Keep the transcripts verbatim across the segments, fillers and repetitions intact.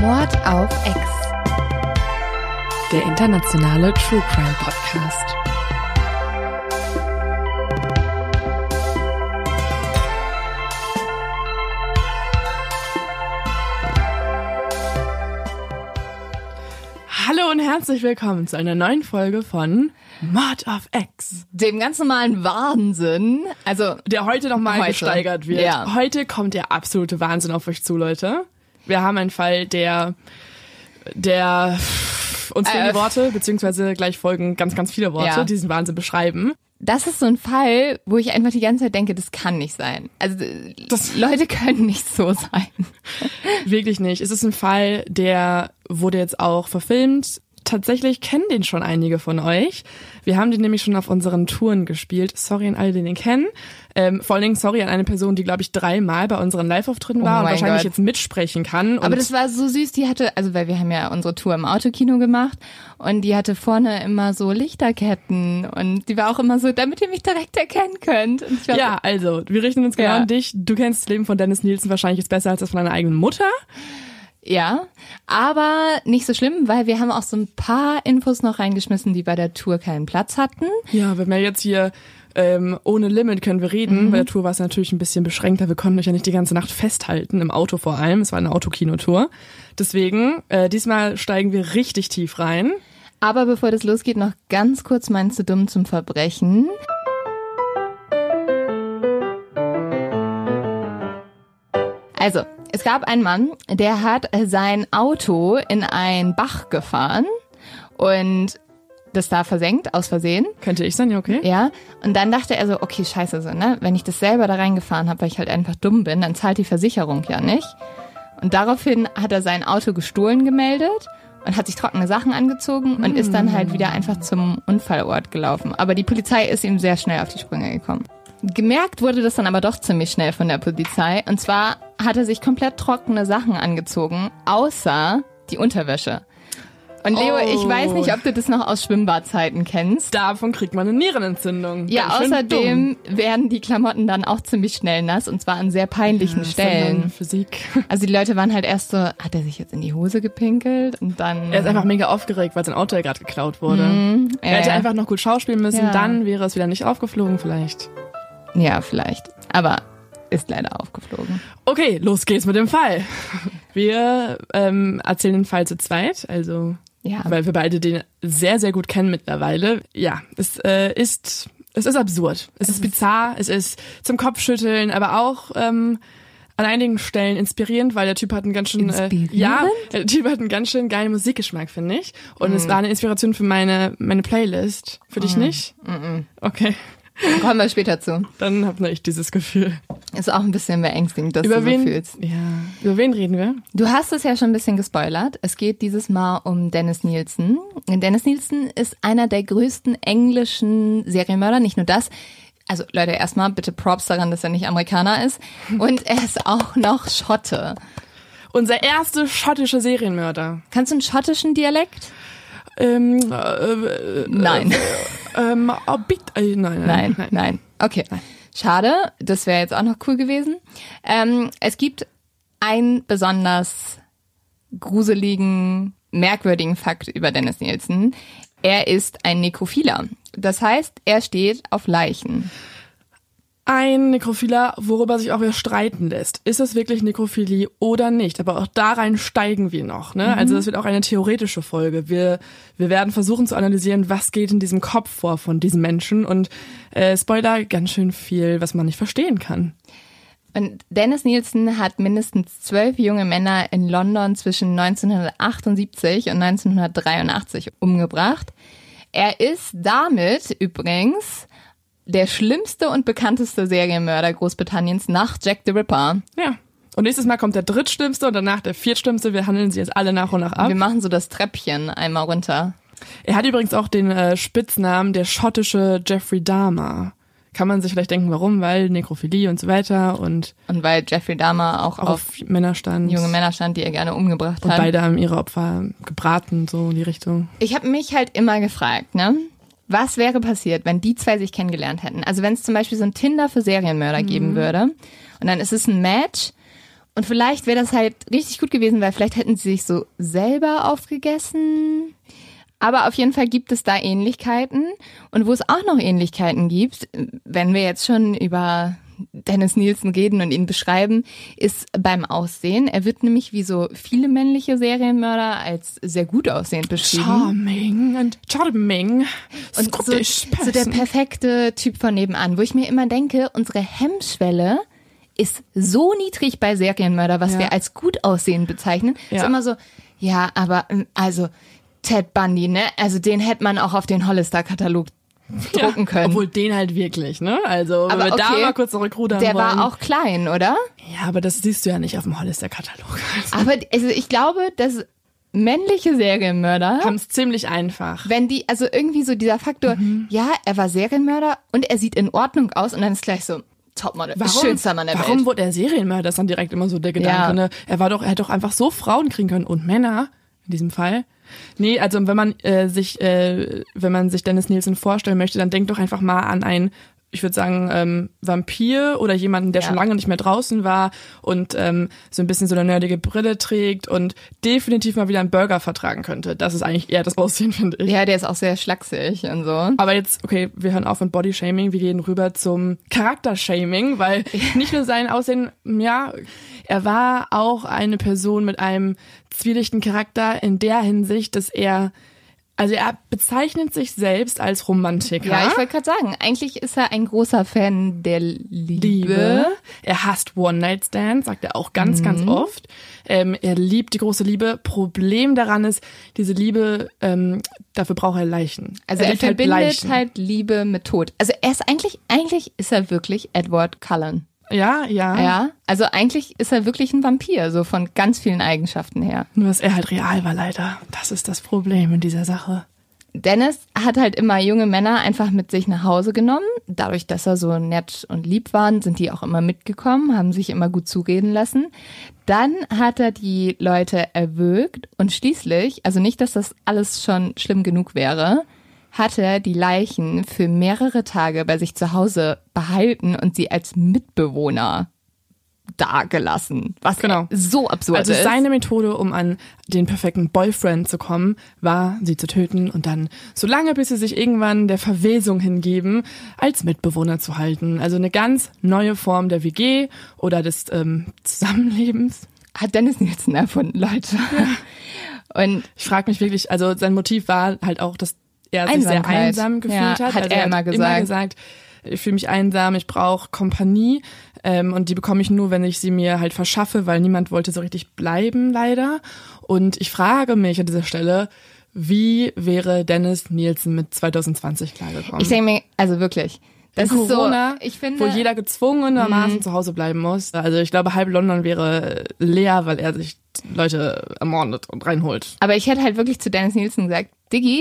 Mord auf Ex. Der internationale True Crime Podcast. Hallo und herzlich willkommen zu einer neuen Folge von Mord auf Ex. Dem ganz normalen Wahnsinn, also der heute nochmal gesteigert wird. Ja. Heute kommt der absolute Wahnsinn auf euch zu, Leute. Wir haben einen Fall, der, der uns fehlen äh, die Worte, beziehungsweise gleich folgen ganz, ganz viele Worte, ja. die diesen Wahnsinn beschreiben. Das ist so ein Fall, wo ich einfach die ganze Zeit denke, das kann nicht sein. Also das, Leute können nicht so sein. Wirklich nicht. Es ist ein Fall, der wurde jetzt auch verfilmt. Tatsächlich kennen den schon einige von euch. Wir haben den nämlich schon auf unseren Touren gespielt. Sorry an alle, die den kennen. Ähm, vor allen Dingen sorry an eine Person, die, glaube ich, dreimal bei unseren Live-Auftritten war oh und wahrscheinlich Gott. jetzt mitsprechen kann. Aber das war so süß. Die hatte, also weil wir haben ja unsere Tour im Autokino gemacht und die hatte vorne immer so Lichterketten und die war auch immer so, damit ihr mich direkt erkennen könnt. Und ich war ja, also wir richten uns genau Ja. an dich. Du kennst das Leben von Dennis Nielsen wahrscheinlich jetzt besser als das von deiner eigenen Mutter. Ja, aber nicht so schlimm, weil wir haben auch so ein paar Infos noch reingeschmissen, die bei der Tour keinen Platz hatten. Ja, wenn wir jetzt hier ähm, ohne Limit können wir reden. Mhm. Bei der Tour war es natürlich ein bisschen beschränkter. Wir konnten euch ja nicht die ganze Nacht festhalten, im Auto vor allem. Es war eine Autokinotour. Deswegen, äh, diesmal steigen wir richtig tief rein. Aber bevor das losgeht, noch ganz kurz mein zu dumm zum Verbrechen. Also, es gab einen Mann, der hat sein Auto in einen Bach gefahren und das da versenkt, aus Versehen. Könnte ich sein, ja, okay. Ja, und dann dachte er so, okay, scheiße, so, ne? Wenn ich das selber da reingefahren habe, weil ich halt einfach dumm bin, dann zahlt die Versicherung ja nicht. Und daraufhin hat er sein Auto gestohlen gemeldet und hat sich trockene Sachen angezogen und mm. ist dann halt wieder einfach zum Unfallort gelaufen. Aber die Polizei ist ihm sehr schnell auf die Sprünge gekommen. Gemerkt wurde das dann aber doch ziemlich schnell von der Polizei. Und zwar hat er sich komplett trockene Sachen angezogen, außer die Unterwäsche. Und Leo, Oh. ich weiß nicht, ob du das noch aus Schwimmbadzeiten kennst. Davon kriegt man eine Nierenentzündung. Ja, Ganz schön außerdem dumm. werden die Klamotten dann auch ziemlich schnell nass und zwar an sehr peinlichen Ja, Stellen. Physik. Also die Leute waren halt erst so, hat er sich jetzt in die Hose gepinkelt und dann... Er ist einfach mega aufgeregt, weil sein Auto ja gerade geklaut wurde. Mhm, ja, er hätte ja. einfach noch gut schauspielen müssen, Ja. dann wäre es wieder nicht aufgeflogen vielleicht. Ja, vielleicht. Aber ist leider aufgeflogen. Okay, los geht's mit dem Fall. Wir ähm, erzählen den Fall zu zweit, also Ja. weil wir beide den sehr, sehr gut kennen mittlerweile. Ja, es äh, ist es ist absurd. Es, es ist bizarr, es ist zum Kopfschütteln, aber auch ähm, an einigen Stellen inspirierend, weil der Typ hat einen ganz schön äh, ja, der Typ hat einen ganz schön geilen Musikgeschmack, finde ich. Und mm. es war eine Inspiration für meine meine Playlist. Für dich mm. nicht? Mm-mm. Okay. Kommen wir später zu. Dann habe nur ich dieses Gefühl. Ist auch ein bisschen beängstigend, dass Über du wen? so fühlst. Ja. Über wen reden wir? Du hast es ja schon ein bisschen gespoilert. Es geht dieses Mal um Dennis Nielsen. Dennis Nielsen ist einer der größten englischen Serienmörder. Nicht nur das. Also Leute, erstmal bitte Props daran, dass er nicht Amerikaner ist. Und er ist auch noch Schotte. Unser erster schottischer Serienmörder. Kannst du einen schottischen Dialekt? Ähm, äh, äh, Nein. Äh, ähm, oh, bitte, äh, nein, nein, Nein, nein. nein. Okay. Schade, das wäre jetzt auch noch cool gewesen. Ähm, es gibt einen besonders gruseligen, merkwürdigen Fakt über Dennis Nielsen. Er ist ein Nekrophiler. Das heißt, er steht auf Leichen. Ein Nekrophiler, worüber sich auch wieder streiten lässt. Ist es wirklich Nekrophilie oder nicht? Aber auch da rein steigen wir noch. Ne? Mhm. Also das wird auch eine theoretische Folge. Wir wir werden versuchen zu analysieren, was geht in diesem Kopf vor von diesem Menschen. Und äh, Spoiler, ganz schön viel, was man nicht verstehen kann. Und Dennis Nielsen hat mindestens zwölf junge Männer in London zwischen neunzehnhundertachtundsiebzig und neunzehnhundertdreiundachtzig umgebracht. Er ist damit übrigens der schlimmste und bekannteste Serienmörder Großbritanniens nach Jack the Ripper. Ja. Und nächstes Mal kommt der drittschlimmste und danach der viertschlimmste. Wir handeln sie jetzt alle nach und nach ab. Wir machen so das Treppchen einmal runter. Er hat übrigens auch den äh, Spitznamen der schottische Jeffrey Dahmer. Kann man sich vielleicht denken, warum? Weil Nekrophilie und so weiter und Und weil Jeffrey Dahmer auch, auch auf, auf Männer stand. junge Männer stand, die er gerne umgebracht und hat. beide haben ihre Opfer gebraten, so in die Richtung. Ich habe mich halt immer gefragt, ne? Was wäre passiert, wenn die zwei sich kennengelernt hätten? Also wenn es zum Beispiel so ein Tinder für Serienmörder mhm. geben würde und dann ist es ein Match Und vielleicht wäre das halt richtig gut gewesen, weil vielleicht hätten sie sich so selber aufgegessen. Aber auf jeden Fall gibt es da Ähnlichkeiten. Und wo es auch noch Ähnlichkeiten gibt, wenn wir jetzt schon über Dennis Nielsen reden und ihn beschreiben, ist beim Aussehen. Er wird nämlich wie so viele männliche Serienmörder als sehr gut aussehend beschrieben. Charming and charming. Und so, so der perfekte Typ von nebenan, wo ich mir immer denke, unsere Hemmschwelle ist so niedrig bei Serienmörder, was ja. wir als gut aussehend bezeichnen. Ja. Ist immer so, ja, aber also Ted Bundy, ne? Also den hätte man auch auf den Hollister-Katalog drucken ja, können. Obwohl den halt wirklich, ne? Also wenn aber wir okay, da mal kurz zurückrudern der wollen. war auch klein, oder? Ja, aber das siehst du ja nicht auf dem Hollister-Katalog. Also. Aber also ich glaube, dass männliche Serienmörder haben es ziemlich einfach. Wenn die, also irgendwie so dieser Faktor, mhm. ja, er war Serienmörder und er sieht in Ordnung aus und dann ist gleich so Topmodel, warum, schönster Mann der warum Welt. Warum wurde er Serienmörder? Das ist dann direkt immer so der Gedanke. Ja. Ne? Er war doch, er hätte doch einfach so Frauen kriegen können und Männer in diesem Fall. Nee, also wenn man äh, sich, äh, wenn man sich Dennis Nielsen vorstellen möchte, dann denkt doch einfach mal an einen, ich würde sagen, ähm, Vampir oder jemanden, der ja. schon lange nicht mehr draußen war und ähm, so ein bisschen so eine nerdige Brille trägt und definitiv mal wieder einen Burger vertragen könnte. Das ist eigentlich eher das Aussehen, finde ich. Ja, der ist auch sehr schlaksig und so. Aber jetzt, okay, wir hören auf mit Bodyshaming, wir gehen rüber zum Charaktershaming, weil nicht nur sein Aussehen, ja, er war auch eine Person mit einem zwielichtigen Charakter in der Hinsicht, dass er Also er bezeichnet sich selbst als Romantiker. Ja, ich wollte gerade sagen, eigentlich ist er ein großer Fan der Liebe. Liebe. Er hasst One-Night-Stands, sagt er auch ganz, mhm. ganz oft. Ähm, er liebt die große Liebe. Problem daran ist, diese Liebe, ähm, dafür braucht er Leichen. Also er, er verbindet halt, halt Liebe mit Tod. Also er ist eigentlich, eigentlich ist er wirklich Edward Cullen. Ja, ja. Ja, also eigentlich ist er wirklich ein Vampir, so von ganz vielen Eigenschaften her. Nur, dass er halt real war, leider. Das ist das Problem in dieser Sache. Dennis hat halt immer junge Männer einfach mit sich nach Hause genommen. Dadurch, dass er so nett und lieb waren, sind die auch immer mitgekommen, haben sich immer gut zureden lassen. Dann hat er die Leute erwürgt und schließlich, also nicht, dass das alles schon schlimm genug wäre, hat er die Leichen für mehrere Tage bei sich zu Hause behalten und sie als Mitbewohner dagelassen. Was genau. so absurd also ist. Also seine Methode, um an den perfekten Boyfriend zu kommen, war, sie zu töten und dann so lange, bis sie sich irgendwann der Verwesung hingeben, als Mitbewohner zu halten. Also eine ganz neue Form der W G oder des ähm, Zusammenlebens. Hat Dennis Nielsen erfunden, Leute. Ja. Und ich frage mich wirklich, also sein Motiv war halt auch, dass er sich sehr einsam gefühlt ja, hat. Hat also er, er immer hat gesagt. immer gesagt, ich fühle mich einsam, ich brauche Kompanie ähm, und die bekomme ich nur, wenn ich sie mir halt verschaffe, weil niemand wollte so richtig bleiben, leider. Und ich frage mich an dieser Stelle, wie wäre Dennis Nielsen mit zwanzig zwanzig klargekommen? Ich denke mir, also wirklich, das in ist Corona, so, ich finde, wo jeder gezwungenermaßen zu Hause bleiben muss. Also ich glaube, halb London wäre leer, weil er sich Leute ermordet und reinholt. Aber ich hätte halt wirklich zu Dennis Nielsen gesagt, Diggi,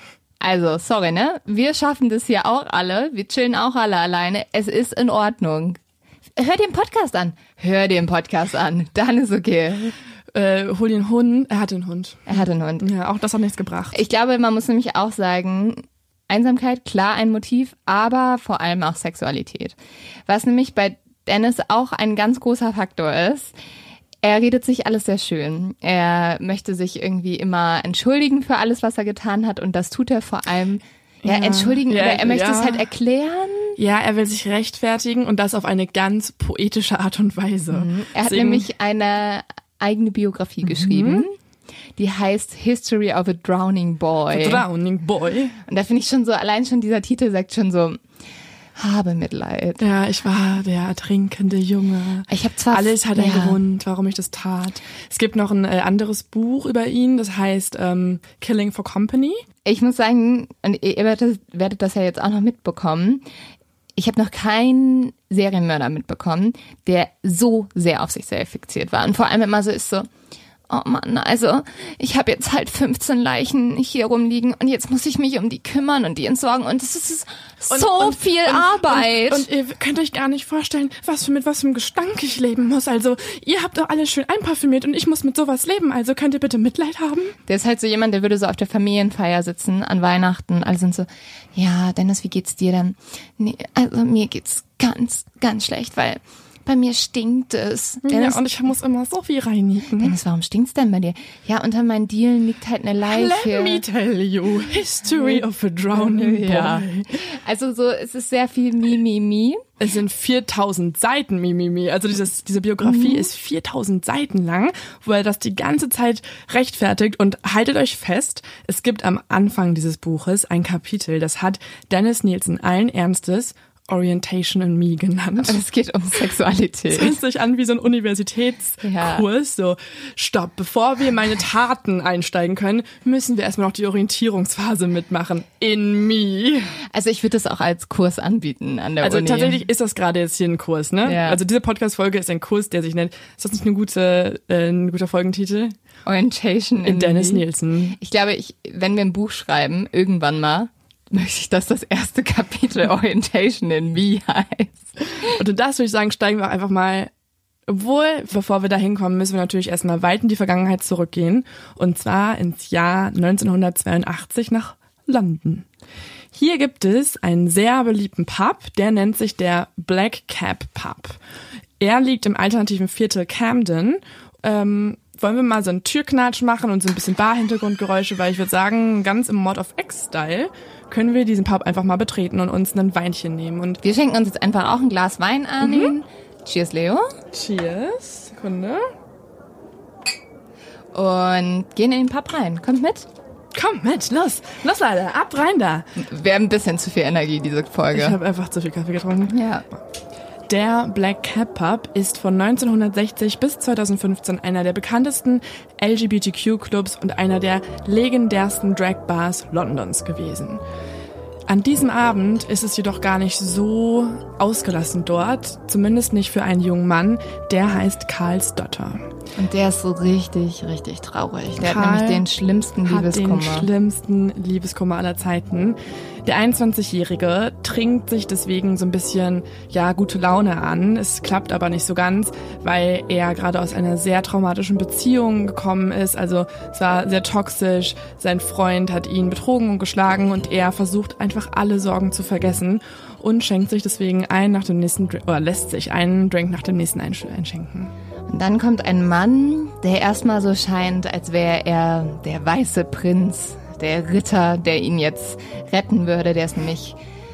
also, sorry, ne? Wir schaffen das hier auch alle. Wir chillen auch alle alleine. Es ist in Ordnung. Hör den Podcast an. Hör den Podcast an. Dann ist okay. Äh, hol den Hund. Er hatte einen Hund. Er hatte einen Hund. Ja, auch das hat nichts gebracht. Ich glaube, man muss nämlich auch sagen, Einsamkeit, klar ein Motiv, aber vor allem auch Sexualität. Was nämlich bei Dennis auch ein ganz großer Faktor ist, er redet sich alles sehr schön. Er möchte sich irgendwie immer entschuldigen für alles, was er getan hat. Und das tut er vor allem, ja, ja entschuldigen, ja, oder er möchte ja. es halt erklären. Ja, er will sich rechtfertigen und das auf eine ganz poetische Art und Weise. Mhm. Er hat Deswegen, nämlich eine eigene Biografie mhm. geschrieben. Die heißt History of a Drowning Boy. A Drowning Boy. Und da finde ich schon so, allein schon dieser Titel sagt schon so, habe Mitleid. Ja, ich war der ertrinkende Junge. Ich habe zwar alles hat einen ja. Grund, warum ich das tat. Es gibt noch ein äh, anderes Buch über ihn, das heißt ähm, Killing for Company. Ich muss sagen, und ihr werdet, werdet das ja jetzt auch noch mitbekommen, ich habe noch keinen Serienmörder mitbekommen, der so sehr auf sich selbst fixiert war. Und vor allem immer so ist so, oh Mann, also ich habe jetzt halt fünfzehn Leichen hier rumliegen und jetzt muss ich mich um die kümmern und die entsorgen und es ist so und, und, viel und, Arbeit. Und, und ihr könnt euch gar nicht vorstellen, was für mit was für einem Gestank ich leben muss. Also ihr habt doch alles schön einparfümiert und ich muss mit sowas leben. Also könnt ihr bitte Mitleid haben? Der ist halt so jemand, der würde so auf der Familienfeier sitzen an Weihnachten. Alle sind so, ja, Dennis, wie geht's dir denn? Nee, also mir geht's ganz, ganz schlecht, weil bei mir stinkt es. Ja, Dennis, und ich muss immer so viel reinigen. Dennis, warum stinkt's denn bei dir? Ja, unter meinen Dielen liegt halt eine Leiche. Let me tell you, history of a drowning boy. Ja. Also so, es ist sehr viel Mimimi. Es sind viertausend Seiten Mimimi. Also dieses, diese Biografie Mhm. ist viertausend Seiten lang, wo er das die ganze Zeit rechtfertigt. Und haltet euch fest, es gibt am Anfang dieses Buches ein Kapitel, das hat Dennis Nielsen allen Ernstes Orientation in Me genannt. Es geht um Sexualität. Das hört sich an wie so ein Universitätskurs. Ja. So, stopp, bevor wir in meine Taten einsteigen können, müssen wir erstmal noch die Orientierungsphase mitmachen. In Me. Also ich würde das auch als Kurs anbieten an der Also Uni. tatsächlich ist das gerade jetzt hier ein Kurs, ne? Ja. Also diese Podcast-Folge ist ein Kurs, der sich nennt, ist das nicht eine gute, äh, ein guter Folgentitel? Orientation in, In Dennis Me. Nielsen. Ich glaube, ich, wenn wir ein Buch schreiben, irgendwann mal, möchte ich, dass das erste Kapitel Orientation in Me heißt. Und in das würde ich sagen, steigen wir einfach mal, obwohl, bevor wir da hinkommen, müssen wir natürlich erstmal weit in die Vergangenheit zurückgehen. Und zwar ins Jahr neunzehnhundertzweiundachtzig nach London. Hier gibt es einen sehr beliebten Pub, der nennt sich der Black Cap Pub. Er liegt im alternativen Viertel Camden. Ähm, wollen wir mal so einen Türknatsch machen und so ein bisschen Bar-Hintergrundgeräusche, weil ich würde sagen, ganz im Mod of X-Style können wir diesen Pub einfach mal betreten und uns ein Weinchen nehmen. Und Wir schenken uns jetzt einfach auch ein Glas Wein an. Mhm. Cheers, Leo. Cheers. Sekunde. Und gehen in den Pub rein. Kommt mit. Komm mit, los. Los, Leute, ab rein da. Wir haben ein bisschen zu viel Energie, diese Folge. Ich habe einfach zu viel Kaffee getrunken. Ja. Der Black Cap Pub ist von neunzehnhundertsechzig bis zweitausendfünfzehn einer der bekanntesten L G B T Q-Clubs und einer der legendärsten Drag-Bars Londons gewesen. An diesem Abend ist es jedoch gar nicht so ausgelassen dort, zumindest nicht für einen jungen Mann, der heißt Karl Stotter. Und der ist so richtig, richtig traurig. Der Karl hat nämlich den schlimmsten hat Liebeskummer. den schlimmsten Liebeskummer aller Zeiten. Der einundzwanzigjährige trinkt sich deswegen so ein bisschen, ja, gute Laune an. Es klappt aber nicht so ganz, weil er gerade aus einer sehr traumatischen Beziehung gekommen ist. Also es war sehr toxisch. Sein Freund hat ihn betrogen und geschlagen und er versucht einfach alle Sorgen zu vergessen und schenkt sich deswegen einen nach dem nächsten, oder lässt sich einen Drink nach dem nächsten einschenken. Und dann kommt ein Mann, der erstmal so scheint, als wäre er der weiße Prinz, der Ritter, der ihn jetzt retten würde. Der ist nämlich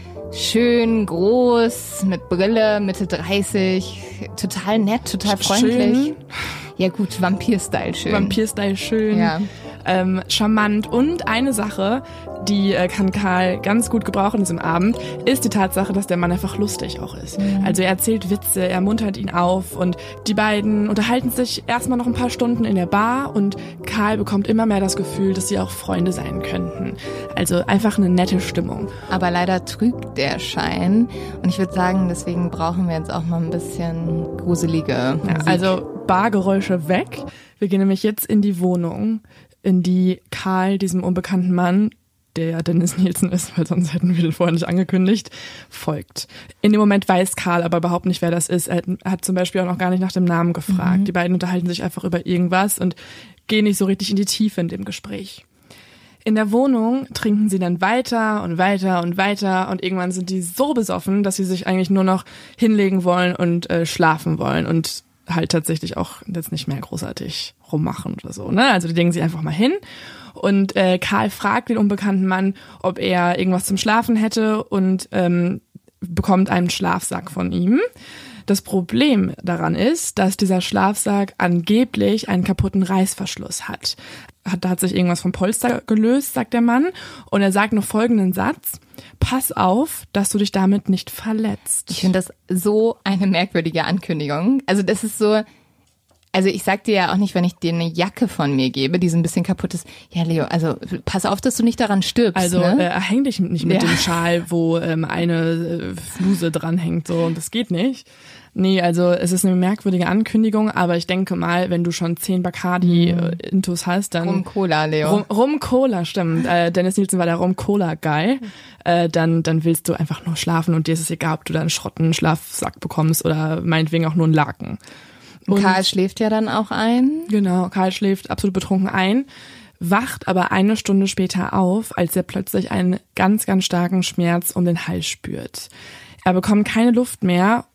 schön, groß, mit Brille, Mitte dreißig, total nett, total freundlich. Schön. Ja gut, Vampir-Style schön. Vampir-Style schön. Ja. Ähm, charmant. Und eine Sache, die äh, kann Karl ganz gut gebrauchen an diesem Abend, ist die Tatsache, dass der Mann einfach lustig auch ist. Mhm. Also er erzählt Witze, er muntert ihn auf und die beiden unterhalten sich erstmal noch ein paar Stunden in der Bar und Karl bekommt immer mehr das Gefühl, dass sie auch Freunde sein könnten. Also einfach eine nette Stimmung. Aber leider trügt der Schein und ich würde sagen, deswegen brauchen wir jetzt auch mal ein bisschen gruselige Musik. Ja, also Bargeräusche weg. Wir gehen nämlich jetzt in die Wohnung, in die Karl, diesem unbekannten Mann, der ja Dennis Nielsen ist, weil sonst hätten wir den vorher nicht angekündigt, folgt. In dem Moment weiß Karl aber überhaupt nicht, wer das ist. Er hat zum Beispiel auch noch gar nicht nach dem Namen gefragt. Mhm. Die beiden unterhalten sich einfach über irgendwas und gehen nicht so richtig in die Tiefe in dem Gespräch. In der Wohnung trinken sie dann weiter und weiter und weiter und irgendwann sind die so besoffen, dass sie sich eigentlich nur noch hinlegen wollen und äh, schlafen wollen und halt tatsächlich auch jetzt nicht mehr großartig rummachen oder so, ne? Also die legen sich einfach mal hin und äh, Karl fragt den unbekannten Mann, ob er irgendwas zum Schlafen hätte und ähm, bekommt einen Schlafsack von ihm. Das Problem daran ist, dass dieser Schlafsack angeblich einen kaputten Reißverschluss hat. Hat, da hat sich irgendwas vom Polster gelöst, sagt der Mann. Und er sagt noch folgenden Satz: Pass auf, dass du dich damit nicht verletzt. Ich finde das so eine merkwürdige Ankündigung. Also das ist so, also ich sag dir ja auch nicht, wenn ich dir eine Jacke von mir gebe, die so ein bisschen kaputt ist. Ja, Leo, also pass auf, dass du nicht daran stirbst. Also ne? äh, häng dich nicht mit ja. dem Schal, wo ähm, eine äh, Fluse dranhängt, so, und das geht nicht. Nee, also es ist eine merkwürdige Ankündigung, aber ich denke mal, wenn du schon zehn Bacardi-Intus hast, dann... Rum-Cola, Leo. Rum, Rum-Cola, stimmt. Äh, Dennis Nielsen war der Rum-Cola-Guy. Äh, dann, dann willst du einfach nur schlafen und dir ist es egal, ob du da einen Schrotten-Schlafsack bekommst oder meinetwegen auch nur einen Laken. Und Karl schläft ja dann auch ein. Genau, Karl schläft absolut betrunken ein, wacht aber eine Stunde später auf, als er plötzlich einen ganz, ganz starken Schmerz um den Hals spürt. Er bekommt keine Luft mehr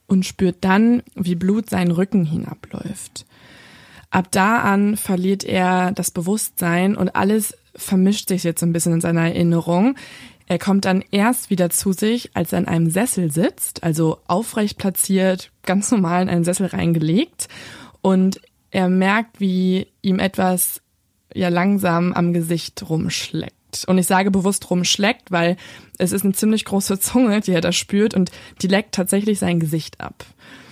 und spürt dann, wie Blut seinen Rücken hinabläuft. Ab da an verliert er das Bewusstsein und alles vermischt sich jetzt so ein bisschen in seiner Erinnerung. Er kommt dann erst wieder zu sich, als er in einem Sessel sitzt, also aufrecht platziert, ganz normal in einen Sessel reingelegt. Und er merkt, wie ihm etwas ja langsam am Gesicht rumschleckt. Und ich sage bewusst rumschleckt, weil es ist eine ziemlich große Zunge, die er da spürt, und die leckt tatsächlich sein Gesicht ab.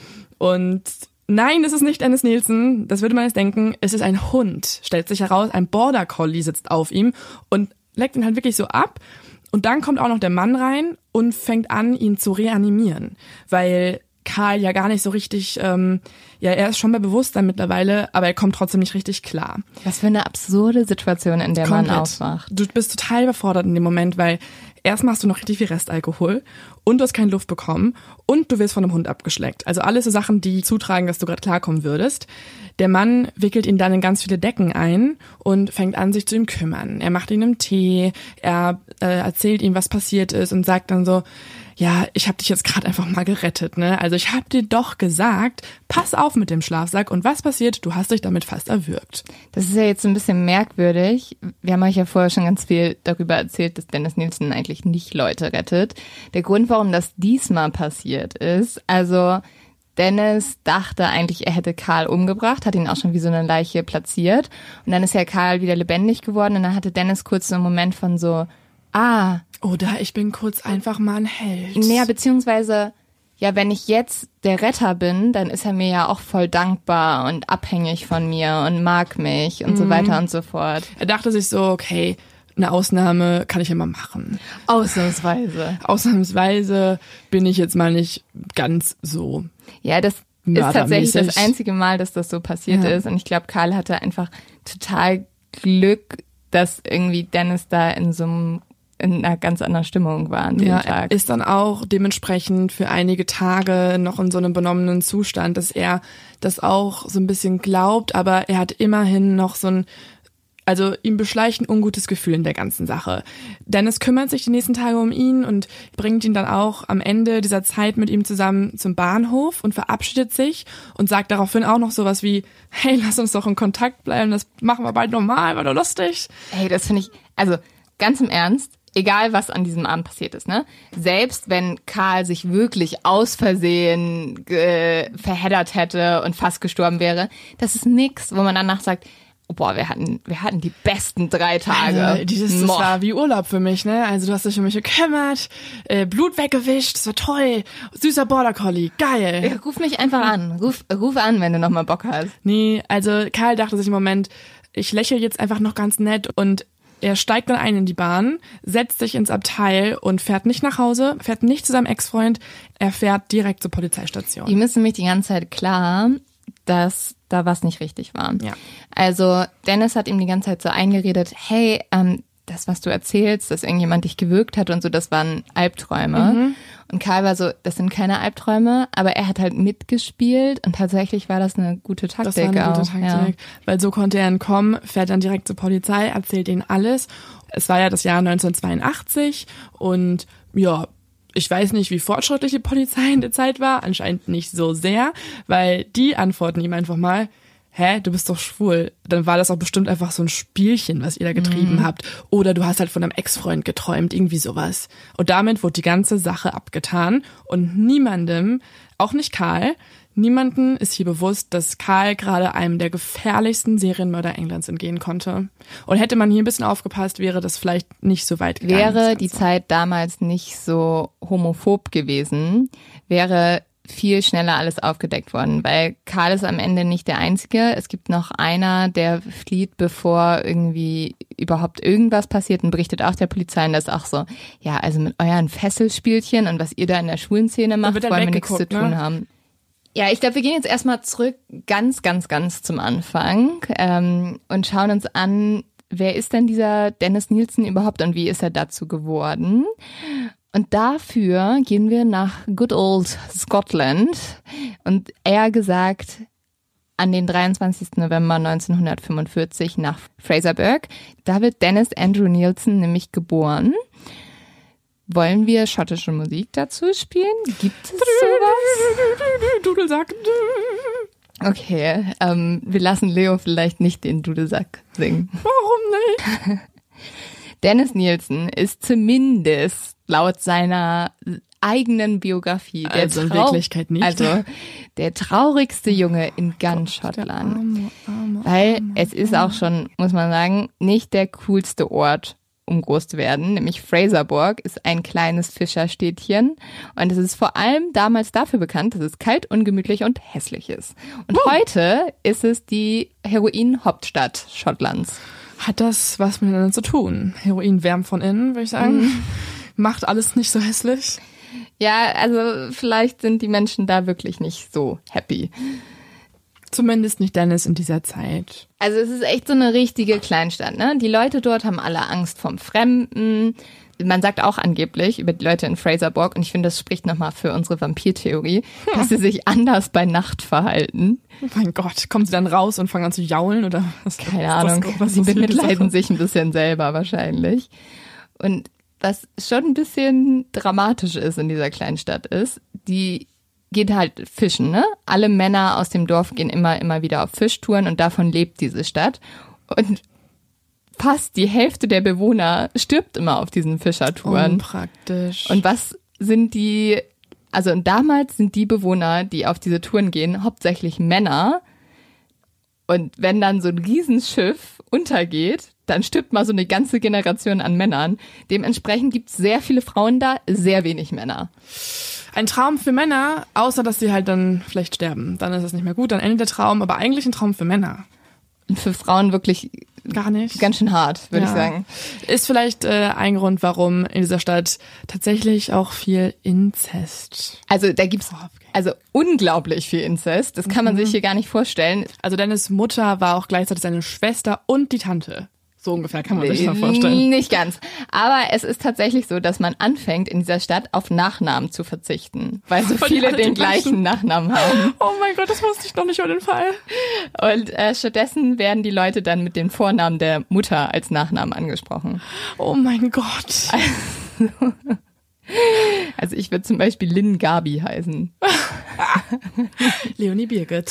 Und nein, es ist nicht Dennis Nielsen, das würde man jetzt denken, es ist ein Hund. Stellt sich heraus, ein Border Collie sitzt auf ihm und leckt ihn halt wirklich so ab. Und dann kommt auch noch der Mann rein und fängt an, ihn zu reanimieren, weil Karl ja gar nicht so richtig, ähm, ja, er ist schon bei Bewusstsein mittlerweile, aber er kommt trotzdem nicht richtig klar. Was für eine absurde Situation, in der Komplett. man aufwacht. Du bist total überfordert in dem Moment, weil erst machst du noch richtig viel Restalkohol und du hast keine Luft bekommen und du wirst von einem Hund abgeschleckt. Also alles so Sachen, die zutragen, dass du gerade klarkommen würdest. Der Mann wickelt ihn dann in ganz viele Decken ein und fängt an, sich zu ihm kümmern. Er macht ihm einen Tee, er äh, erzählt ihm, was passiert ist und sagt dann so, ja, ich habe dich jetzt gerade einfach mal gerettet, ne? Also ich habe dir doch gesagt, pass auf mit dem Schlafsack, und was passiert? Du hast dich damit fast erwürgt. Das ist ja jetzt so ein bisschen merkwürdig. Wir haben euch ja vorher schon ganz viel darüber erzählt, dass Dennis Nielsen eigentlich nicht Leute rettet. Der Grund, warum das diesmal passiert ist, also Dennis dachte eigentlich, er hätte Karl umgebracht, hat ihn auch schon wie so eine Leiche platziert, und dann ist ja Karl wieder lebendig geworden, und dann hatte Dennis kurz so einen Moment von so, ah, oder ich bin kurz einfach mal ein Held. Naja, beziehungsweise, ja, wenn ich jetzt der Retter bin, dann ist er mir ja auch voll dankbar und abhängig von mir und mag mich und mhm. so weiter und so fort. Er dachte sich so, okay, eine Ausnahme kann ich immer machen. Ausnahmsweise. Ausnahmsweise bin ich jetzt mal nicht ganz so. Ja, das ist tatsächlich das einzige Mal, dass das so passiert ja. ist. Und ich glaube, Karl hatte einfach total Glück, dass irgendwie Dennis da in so einem in einer ganz anderen Stimmung war an dem ja, Tag. Er ist dann auch dementsprechend für einige Tage noch in so einem benommenen Zustand, dass er das auch so ein bisschen glaubt, aber er hat immerhin noch so ein, also ihm beschleicht ein ungutes Gefühl in der ganzen Sache. Dennis kümmert sich die nächsten Tage um ihn und bringt ihn dann auch am Ende dieser Zeit mit ihm zusammen zum Bahnhof und verabschiedet sich und sagt daraufhin auch noch sowas wie, hey, lass uns doch in Kontakt bleiben, das machen wir bald normal, war doch lustig. Hey, das finde ich, also ganz im Ernst, egal was an diesem Abend passiert ist, ne? Selbst wenn Karl sich wirklich aus Versehen äh, verheddert hätte und fast gestorben wäre, das ist nix, wo man danach sagt, oh, boah, wir hatten, wir hatten die besten drei Tage. Also, dieses, das war wie Urlaub für mich, ne? Also du hast dich um mich gekümmert, äh, Blut weggewischt, das war toll, süßer Border Collie, geil. Ja, ruf mich einfach an, ruf, ruf an, wenn du nochmal Bock hast. Nee, also Karl dachte sich im Moment, ich lächle jetzt einfach noch ganz nett, und er steigt dann ein in die Bahn, setzt sich ins Abteil und fährt nicht nach Hause, fährt nicht zu seinem Ex-Freund, er fährt direkt zur Polizeistation. Ihm ist nämlich die ganze Zeit klar, dass da was nicht richtig war. Ja. Also Dennis hat ihm die ganze Zeit so eingeredet, hey, ähm, das, was du erzählst, dass irgendjemand dich gewürgt hat und so, das waren Albträume. Mhm. Und Karl war so, das sind keine Albträume, aber er hat halt mitgespielt, und tatsächlich war das eine gute Taktik. Das war eine gute Taktik, ja. Weil so konnte er entkommen, fährt dann direkt zur Polizei, erzählt ihnen alles. Es war ja das Jahr neunzehnhundertzweiundachtzig und ja, ich weiß nicht, wie fortschrittlich die Polizei in der Zeit war, anscheinend nicht so sehr, weil die antworten ihm einfach mal, hä, du bist doch schwul. Dann war das auch bestimmt einfach so ein Spielchen, was ihr da getrieben mhm. habt. Oder du hast halt von einem Ex-Freund geträumt, irgendwie sowas. Und damit wurde die ganze Sache abgetan. Und niemandem, auch nicht Karl, niemanden ist hier bewusst, dass Karl gerade einem der gefährlichsten Serienmörder Englands entgehen konnte. Und hätte man hier ein bisschen aufgepasst, wäre das vielleicht nicht so weit gegangen. Wäre die Zeit damals nicht so homophob gewesen, wäre viel schneller alles aufgedeckt worden, weil Karl ist am Ende nicht der Einzige. Es gibt noch einer, der flieht, bevor irgendwie überhaupt irgendwas passiert, und berichtet auch der Polizei, und das ist auch so, ja, also mit euren Fesselspielchen und was ihr da in der schwulen Szene macht, wollen wir nichts zu tun ne? haben. Ja, ich glaube, wir gehen jetzt erstmal zurück ganz, ganz, ganz zum Anfang ähm, und schauen uns an, wer ist denn dieser Dennis Nielsen überhaupt und wie ist er dazu geworden? Und dafür gehen wir nach good old Scotland, und eher gesagt an den dreiundzwanzigsten November neunzehnhundertfünfundvierzig nach Fraserburgh. Da wird Dennis Andrew Nielsen nämlich geboren. Wollen wir schottische Musik dazu spielen? Gibt es sowas? Dudelsack. Okay, ähm, wir lassen Leo vielleicht nicht den Dudelsack singen. Warum nicht? Dennis Nilsen ist zumindest laut seiner eigenen Biografie der also in Trau- Wirklichkeit nicht. Also der traurigste Junge in ganz Gott, Schottland. Arme, arme, Weil arme, es ist auch schon, muss man sagen, nicht der coolste Ort, um groß zu werden. Nämlich Fraserburgh ist ein kleines Fischerstädtchen. Und es ist vor allem damals dafür bekannt, dass es kalt, ungemütlich und hässlich ist. Und uh. heute ist es die Heroin-Hauptstadt Schottlands. Hat das was miteinander zu tun? Heroin wärmt von innen, würde ich sagen. Mm. Macht alles nicht so hässlich. Ja, also vielleicht sind die Menschen da wirklich nicht so happy. Zumindest nicht Dennis in dieser Zeit. Also es ist echt so eine richtige Kleinstadt, ne? Die Leute dort haben alle Angst vom Fremden. Man sagt auch angeblich über die Leute in Fraserburgh, und ich finde, das spricht nochmal für unsere Vampirtheorie, hm. dass sie sich anders bei Nacht verhalten. Oh mein Gott, kommen sie dann raus und fangen an zu jaulen oder was? Keine Ahnung, was, was sie bemitleiden sich ein bisschen selber wahrscheinlich. Und was schon ein bisschen dramatisch ist in dieser Kleinstadt ist, die geht halt fischen, ne? Alle Männer aus dem Dorf gehen immer, immer wieder auf Fischtouren und davon lebt diese Stadt. Und fast die Hälfte der Bewohner stirbt immer auf diesen Fischertouren. Unpraktisch. Und was sind die, also damals sind die Bewohner, die auf diese Touren gehen, hauptsächlich Männer. Und wenn dann so ein Riesenschiff untergeht, dann stirbt mal so eine ganze Generation an Männern. Dementsprechend gibt es sehr viele Frauen da, sehr wenig Männer. Ein Traum für Männer, außer dass sie halt dann vielleicht sterben. Dann ist es nicht mehr gut, dann endet der Traum, aber eigentlich ein Traum für Männer. Und für Frauen wirklich gar nicht. Ganz schön hart, würde ja. ich sagen. Ist vielleicht äh, ein Grund, warum in dieser Stadt tatsächlich auch viel Inzest. Also da gibt's also unglaublich viel Inzest. Das kann man mhm. sich hier gar nicht vorstellen. Also Dennis Mutter war auch gleichzeitig seine Schwester und die Tante. So ungefähr kann man sich das vorstellen. Nicht ganz. Aber es ist tatsächlich so, dass man anfängt, in dieser Stadt auf Nachnamen zu verzichten, weil so viele den gleichen Nachnamen haben. Oh mein Gott, das wusste ich noch nicht über den Fall. Und äh, stattdessen werden die Leute dann mit dem Vornamen der Mutter als Nachnamen angesprochen. Oh mein Gott. Also, also ich würde zum Beispiel Lynn Gabi heißen. Leonie Birgit.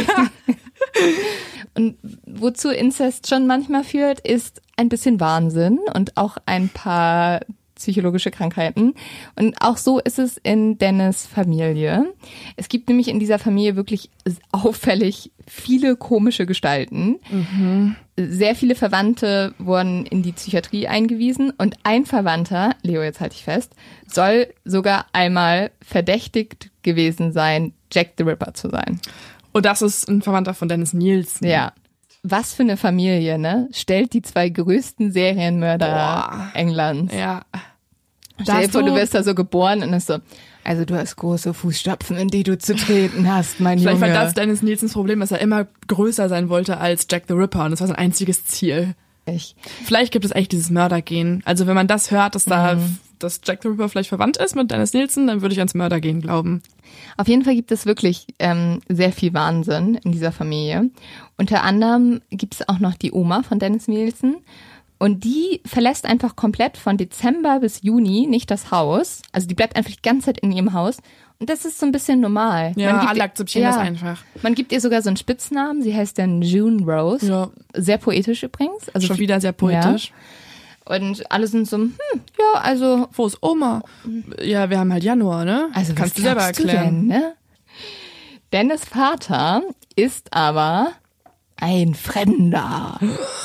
Und wozu Inzest schon manchmal führt, ist ein bisschen Wahnsinn und auch ein paar psychologische Krankheiten. Und auch so ist es in Dennis Familie. Es gibt nämlich in dieser Familie wirklich auffällig viele komische Gestalten. Mhm. Sehr viele Verwandte wurden in die Psychiatrie eingewiesen und ein Verwandter, Leo, jetzt halte ich fest, soll sogar einmal verdächtigt gewesen sein, Jack the Ripper zu sein. Und das ist ein Verwandter von Dennis Nilsen. Ja. Was für eine Familie, ne? Stellt die zwei größten Serienmörder Boah. Englands. Ja. Stell dir vor, du wirst da so geboren und ist so, also du hast große Fußstapfen, in die du zu treten hast, mein Vielleicht Junge. Vielleicht war das Dennis Nilsens Problem, dass er immer größer sein wollte als Jack the Ripper und das war sein einziges Ziel. Ich. Vielleicht gibt es echt dieses Mördergen. Also wenn man das hört, dass da mhm. dass Jack the Ripper vielleicht verwandt ist mit Dennis Nilsen, dann würde ich ans Mördergen glauben. Auf jeden Fall gibt es wirklich ähm, sehr viel Wahnsinn in dieser Familie. Unter anderem gibt es auch noch die Oma von Dennis Nilsen. Und die verlässt einfach komplett von Dezember bis Juni nicht das Haus. Also die bleibt einfach die ganze Zeit in ihrem Haus. Und das ist so ein bisschen normal. Ja, man gibt alle akzeptieren ihr, das ja, einfach. Man gibt ihr sogar so einen Spitznamen. Sie heißt dann June Rose. Ja. Sehr poetisch übrigens. Also schon wieder sehr poetisch. Ja. Und alle sind so, hm, ja, also. Wo ist Oma? Ja, wir haben halt Januar, ne? Also kannst was du selber erklären. Du denn, ne? Dennis Vater ist aber ein Fremder.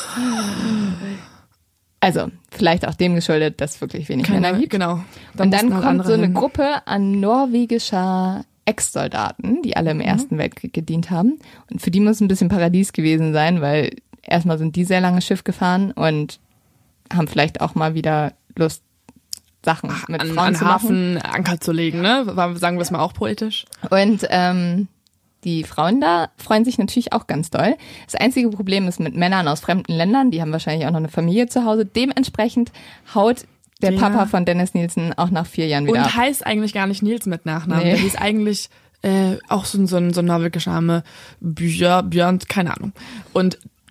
Also, vielleicht auch dem geschuldet, dass es wirklich wenig Keine, Männer gibt. Genau. Dann und dann kommt so eine hin. Gruppe an norwegischer Ex-Soldaten, die alle im mhm. Ersten Weltkrieg gedient haben. Und für die muss es ein bisschen Paradies gewesen sein, weil erstmal sind die sehr lange Schiff gefahren und haben vielleicht auch mal wieder Lust, Sachen Ach, mit an, Frauen an zu Hafen machen. Anker zu legen, ne? Sagen wir es mal auch poetisch. Und ähm, die Frauen da freuen sich natürlich auch ganz doll. Das einzige Problem ist mit Männern aus fremden Ländern, die haben wahrscheinlich auch noch eine Familie zu Hause. Dementsprechend haut der ja. Papa von Dennis Nilsen auch nach vier Jahren wieder Und ab. heißt eigentlich gar nicht Nilsen mit Nachnamen. Nee. Der hieß eigentlich äh, auch so ein, so ein, so ein norwegischer Name, Björn, Björn, keine Ahnung. Und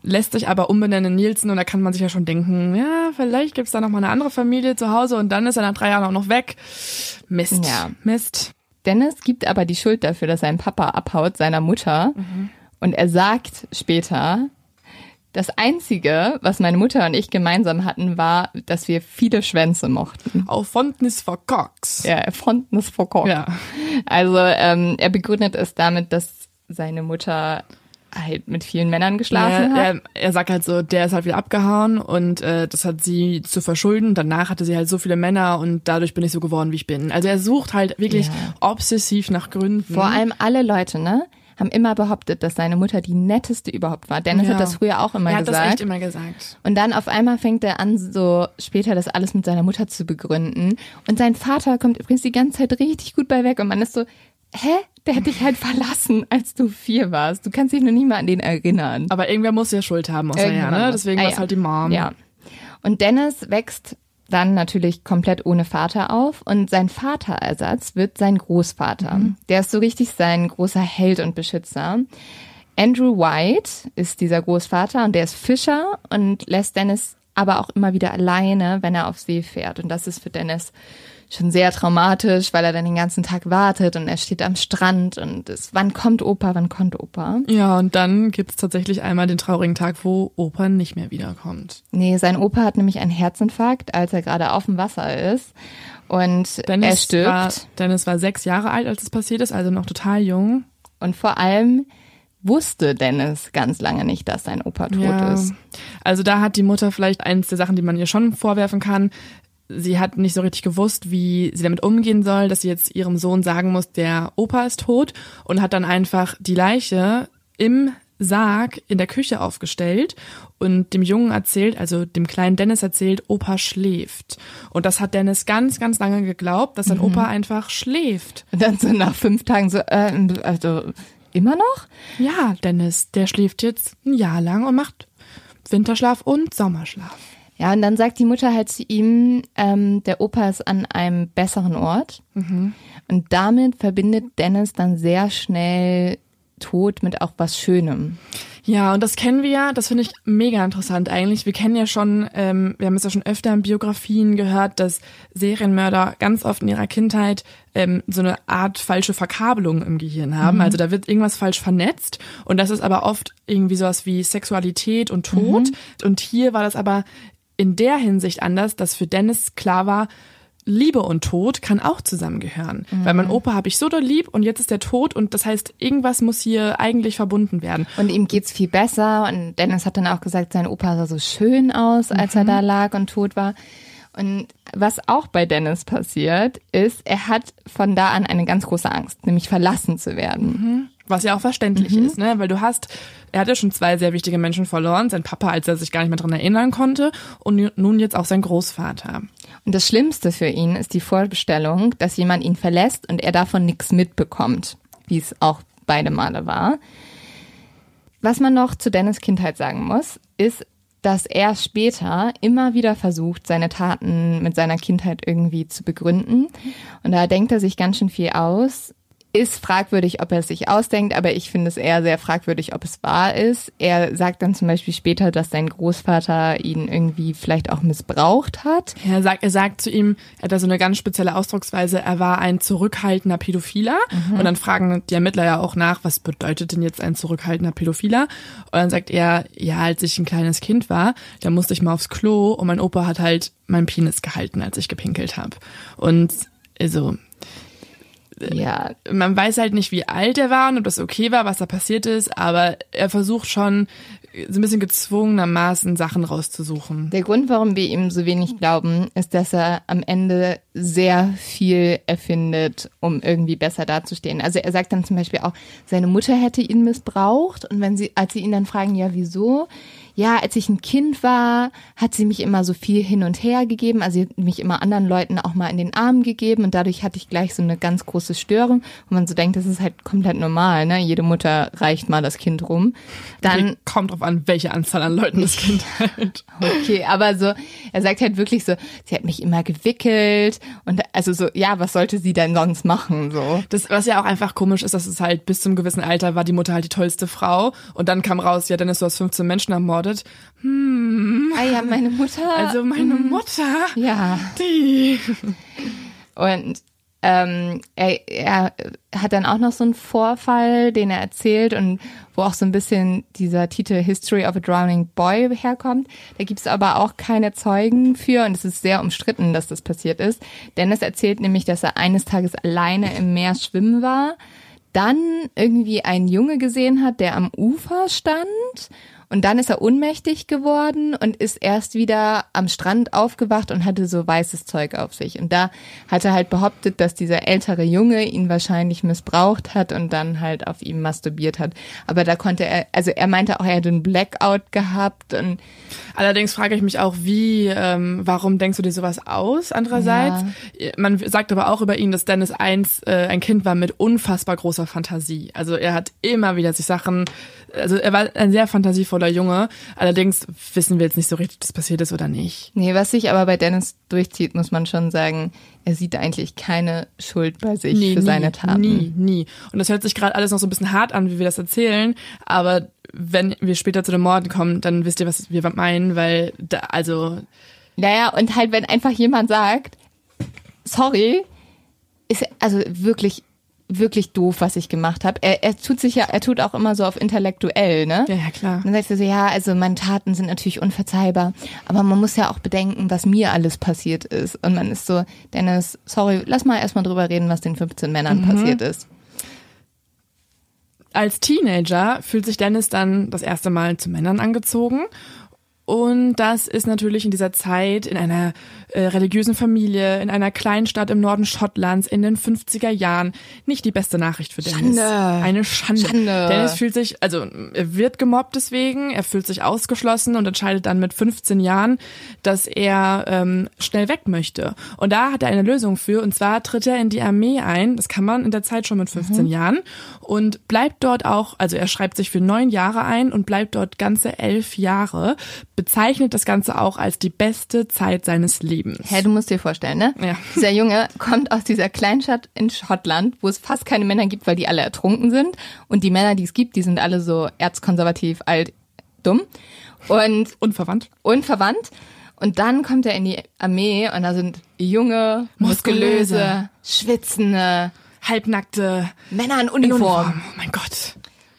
lässt sich aber umbenennen in Nielsen und da kann man sich ja schon denken, ja, vielleicht gibt's da noch mal eine andere Familie zu Hause und dann ist er nach drei Jahren auch noch weg. Mist, ja. Mist. Dennis gibt aber die Schuld dafür, dass sein Papa abhaut, seiner Mutter. Mhm. Und er sagt später, das Einzige, was meine Mutter und ich gemeinsam hatten, war, dass wir viele Schwänze mochten. Auf Fondness for Cox. Ja, Fondness for Cox. Ja. Also ähm, er begründet es damit, dass seine Mutter halt mit vielen Männern geschlafen ja, hat. Er, er sagt halt so, der ist halt wieder abgehauen und äh, das hat sie zu verschulden. Danach hatte sie halt so viele Männer und dadurch bin ich so geworden, wie ich bin. Also er sucht halt wirklich ja. obsessiv nach Gründen. Vor allem alle Leute, ne? haben immer behauptet, dass seine Mutter die netteste überhaupt war. Dennis ja. hat das früher auch immer er gesagt. Er hat das echt immer gesagt. Und dann auf einmal fängt er an, so später das alles mit seiner Mutter zu begründen. Und sein Vater kommt übrigens die ganze Zeit richtig gut bei weg. Und man ist so, hä? Der hat dich halt verlassen, als du vier warst. Du kannst dich noch nie mal an den erinnern. Aber irgendwer muss ja Schuld haben, außer er, ne? Deswegen ah, war es ja. halt die Mom. Ja. Und Dennis wächst dann natürlich komplett ohne Vater auf und sein Vaterersatz wird sein Großvater. Mhm. Der ist so richtig sein großer Held und Beschützer. Andrew White ist dieser Großvater und der ist Fischer und lässt Dennis aber auch immer wieder alleine, wenn er auf See fährt. Und das ist für Dennis schon sehr traumatisch, weil er dann den ganzen Tag wartet und er steht am Strand und es, wann kommt Opa, wann kommt Opa? Ja, und dann gibt's tatsächlich einmal den traurigen Tag, wo Opa nicht mehr wiederkommt. Nee, sein Opa hat nämlich einen Herzinfarkt, als er gerade auf dem Wasser ist und Dennis er stirbt. War, Dennis war sechs Jahre alt, als es passiert ist, also noch total jung. Und vor allem wusste Dennis ganz lange nicht, dass sein Opa tot ja. ist. Also da hat die Mutter vielleicht eins der Sachen, die man ihr schon vorwerfen kann. Sie hat nicht so richtig gewusst, wie sie damit umgehen soll, dass sie jetzt ihrem Sohn sagen muss, der Opa ist tot und hat dann einfach die Leiche im Sarg in der Küche aufgestellt und dem Jungen erzählt, also dem kleinen Dennis erzählt, Opa schläft. Und das hat Dennis ganz, ganz lange geglaubt, dass sein mhm. Opa einfach schläft. Und dann so nach fünf Tagen so, äh, also immer noch? Ja, Dennis, der schläft jetzt ein Jahr lang und macht Winterschlaf und Sommerschlaf. Ja, und dann sagt die Mutter halt zu ihm, ähm, der Opa ist an einem besseren Ort. Mhm. Und damit verbindet Dennis dann sehr schnell Tod mit auch was Schönem. Ja, und das kennen wir ja, das finde ich mega interessant eigentlich. Wir kennen ja schon, ähm, wir haben es ja schon öfter in Biografien gehört, dass Serienmörder ganz oft in ihrer Kindheit ähm, so eine Art falsche Verkabelung im Gehirn haben. Mhm. Also da wird irgendwas falsch vernetzt und das ist aber oft irgendwie sowas wie Sexualität und Tod. Mhm. Und hier war das aber in der Hinsicht anders, dass für Dennis klar war, Liebe und Tod kann auch zusammengehören. Mhm. Weil mein Opa habe ich so doll lieb und jetzt ist der tot und das heißt, irgendwas muss hier eigentlich verbunden werden. Und ihm geht's viel besser und Dennis hat dann auch gesagt, sein Opa sah so schön aus, als mhm. er da lag und tot war. Und was auch bei Dennis passiert, ist, er hat von da an eine ganz große Angst, nämlich verlassen zu werden. Mhm. Was ja auch verständlich mhm. ist, ne? Weil du hast, er hat ja schon zwei sehr wichtige Menschen verloren, sein Papa, als er sich gar nicht mehr dran erinnern konnte und nun jetzt auch sein Großvater. Und das Schlimmste für ihn ist die Vorstellung, dass jemand ihn verlässt und er davon nichts mitbekommt, wie es auch beide Male war. Was man noch zu Dennis' Kindheit sagen muss, ist, dass er später immer wieder versucht, seine Taten mit seiner Kindheit irgendwie zu begründen. Und da denkt er sich ganz schön viel aus. Ist fragwürdig, ob er es sich ausdenkt, aber ich finde es eher sehr fragwürdig, ob es wahr ist. Er sagt dann zum Beispiel später, dass sein Großvater ihn irgendwie vielleicht auch missbraucht hat. Er sagt, er sagt zu ihm, er hat da so eine ganz spezielle Ausdrucksweise, er war ein zurückhaltender Pädophiler. Mhm. Und dann fragen die Ermittler ja auch nach, was bedeutet denn jetzt ein zurückhaltender Pädophiler? Und dann sagt er, ja, als ich ein kleines Kind war, da musste ich mal aufs Klo und mein Opa hat halt meinen Penis gehalten, als ich gepinkelt habe. Und also... Ja, man weiß halt nicht, wie alt er war und ob das okay war, was da passiert ist, aber er versucht schon so ein bisschen gezwungenermaßen Sachen rauszusuchen. Der Grund, warum wir ihm so wenig glauben, ist, dass er am Ende sehr viel erfindet, um irgendwie besser dazustehen. Also er sagt dann zum Beispiel auch, seine Mutter hätte ihn missbraucht und wenn sie, als sie ihn dann fragen, ja wieso? ja, als ich ein Kind war, hat sie mich immer so viel hin und her gegeben, also sie hat mich immer anderen Leuten auch mal in den Arm gegeben und dadurch hatte ich gleich so eine ganz große Störung, wo man so denkt, das ist halt komplett normal, ne? Jede Mutter reicht mal das Kind rum. Dann okay, kommt drauf an, welche Anzahl an Leuten das Kind hält. Okay, aber so, er sagt halt wirklich so, sie hat mich immer gewickelt und also so, ja, was sollte sie denn sonst machen, so. Das, was ja auch einfach komisch ist, dass es halt bis zum gewissen Alter war die Mutter halt die tollste Frau und dann kam raus, ja, Dennis, du hast fünfzehn Menschen ermordet. Hm. Ah ja, meine Mutter. Also meine Mutter. Ja. Die. Und ähm, er, er hat dann auch noch so einen Vorfall, den er erzählt und wo auch so ein bisschen dieser Titel History of a Drowning Boy herkommt. Da gibt's aber auch keine Zeugen für und es ist sehr umstritten, dass das passiert ist. Dennis erzählt nämlich, dass er eines Tages alleine im Meer schwimmen war, dann irgendwie einen Junge gesehen hat, der am Ufer stand. Und dann ist er ohnmächtig geworden und ist erst wieder am Strand aufgewacht und hatte so weißes Zeug auf sich. Und da hat er halt behauptet, dass dieser ältere Junge ihn wahrscheinlich missbraucht hat und dann halt auf ihm masturbiert hat. Aber da konnte er, also er meinte auch, er hätte einen Blackout gehabt. Und allerdings frage ich mich auch, wie, ähm, warum denkst du dir sowas aus? Andererseits, ja. Man sagt aber auch über ihn, dass Dennis eins äh, ein Kind war mit unfassbar großer Fantasie. Also er hat immer wieder sich Sachen, also er war ein sehr fantasievoller Junge. Allerdings wissen wir jetzt nicht so richtig, ob das passiert ist oder nicht. Nee, was sich aber bei Dennis durchzieht, muss man schon sagen, er sieht eigentlich keine Schuld bei sich nee, für nie, seine Taten. Nie, nie. Und das hört sich gerade alles noch so ein bisschen hart an, wie wir das erzählen, aber wenn wir später zu den Morden kommen, dann wisst ihr, was wir meinen, weil da, also... Naja, und halt, wenn einfach jemand sagt, sorry, ist also wirklich... wirklich doof, was ich gemacht habe. Er, er tut sich ja, er tut auch immer so auf intellektuell, ne? Ja, ja, klar. Dann sagst du so, ja, also meine Taten sind natürlich unverzeihbar, aber man muss ja auch bedenken, was mir alles passiert ist. Und man ist so, Dennis, sorry, lass mal erstmal drüber reden, was den fünfzehn Männern mhm. passiert ist. Als Teenager fühlt sich Dennis dann das erste Mal zu Männern angezogen. Und das ist natürlich in dieser Zeit in einer äh, religiösen Familie, in einer kleinen Stadt im Norden Schottlands in den fünfziger Jahren nicht die beste Nachricht für Dennis. Schande. Eine Schande. Schande. Dennis fühlt sich, also er wird gemobbt deswegen, er fühlt sich ausgeschlossen und entscheidet dann mit fünfzehn Jahren, dass er ähm, schnell weg möchte. Und da hat er eine Lösung für, und zwar tritt er in die Armee ein, das kann man in der Zeit schon mit fünfzehn mhm. Jahren, und bleibt dort auch, also er schreibt sich für neun Jahre ein und bleibt dort ganze elf Jahre, bezeichnet das Ganze auch als die beste Zeit seines Lebens. Hä, du musst dir vorstellen, ne? Ja. Dieser Junge kommt aus dieser Kleinstadt in Schottland, wo es fast keine Männer gibt, weil die alle ertrunken sind. Und die Männer, die es gibt, die sind alle so erzkonservativ, alt, dumm. Und unverwandt. Unverwandt. Und dann kommt er in die Armee und da sind junge, muskulöse, muskulöse schwitzende, halbnackte Männer in Uniform. In Uniform. Oh mein Gott.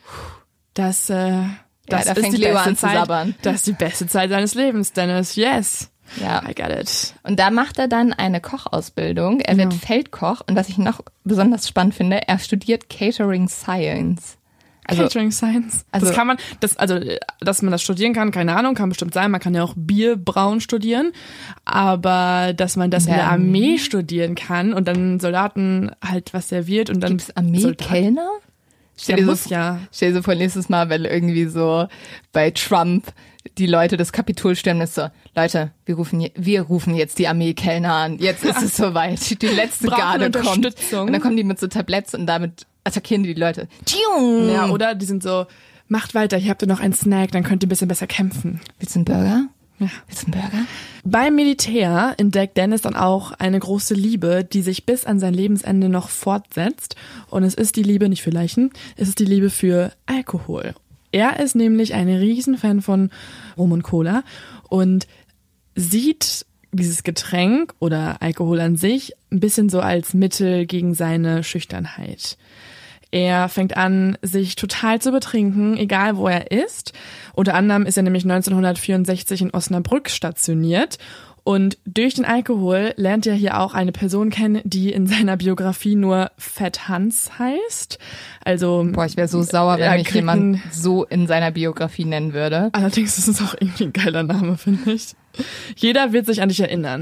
Das, äh... Das ja, da ist die Leo beste an Zeit. Zu sabbern. Das ist die beste Zeit seines Lebens, Dennis. Yes. Ja. I get it. Und da macht er dann eine Kochausbildung. Er wird ja. Feldkoch. Und was ich noch besonders spannend finde, er studiert Catering Science. Also, Catering Science. Also, das kann man, das, also, dass man das studieren kann, keine Ahnung, kann bestimmt sein. Man kann ja auch Bier brauen studieren. Aber, dass man das ja. in der Armee studieren kann und dann Soldaten halt was serviert und dann. Gibt's Armeekellner? Stell dir, muss, so, ja. stell dir so vor, nächstes Mal, wenn irgendwie so bei Trump die Leute das Kapitol stürmen, ist so, Leute, wir rufen, wir rufen jetzt die Armeekellner an. Jetzt ist es soweit. Die letzte Garde kommt. Und dann kommen die mit so Tabletts und damit attackieren die, die Leute. Ja, oder die sind so, macht weiter, hier habt ihr noch einen Snack, dann könnt ihr ein bisschen besser kämpfen. Willst du einen Burger? Ja. Willst du einen Burger? Beim Militär entdeckt Dennis dann auch eine große Liebe, die sich bis an sein Lebensende noch fortsetzt. Und es ist die Liebe nicht für Leichen, es ist die Liebe für Alkohol. Er ist nämlich ein Riesenfan von Rum und Cola und sieht dieses Getränk oder Alkohol an sich ein bisschen so als Mittel gegen seine Schüchternheit. Er fängt an, sich total zu betrinken, egal wo er ist. Unter anderem ist er nämlich neunzehnhundertvierundsechzig in Osnabrück stationiert. Und durch den Alkohol lernt er hier auch eine Person kennen, die in seiner Biografie nur Fett Hans heißt. Also, boah, ich wäre so sauer, wenn mich jemand so in seiner Biografie nennen würde. Allerdings ist es auch irgendwie ein geiler Name, finde ich. Jeder wird sich an dich erinnern.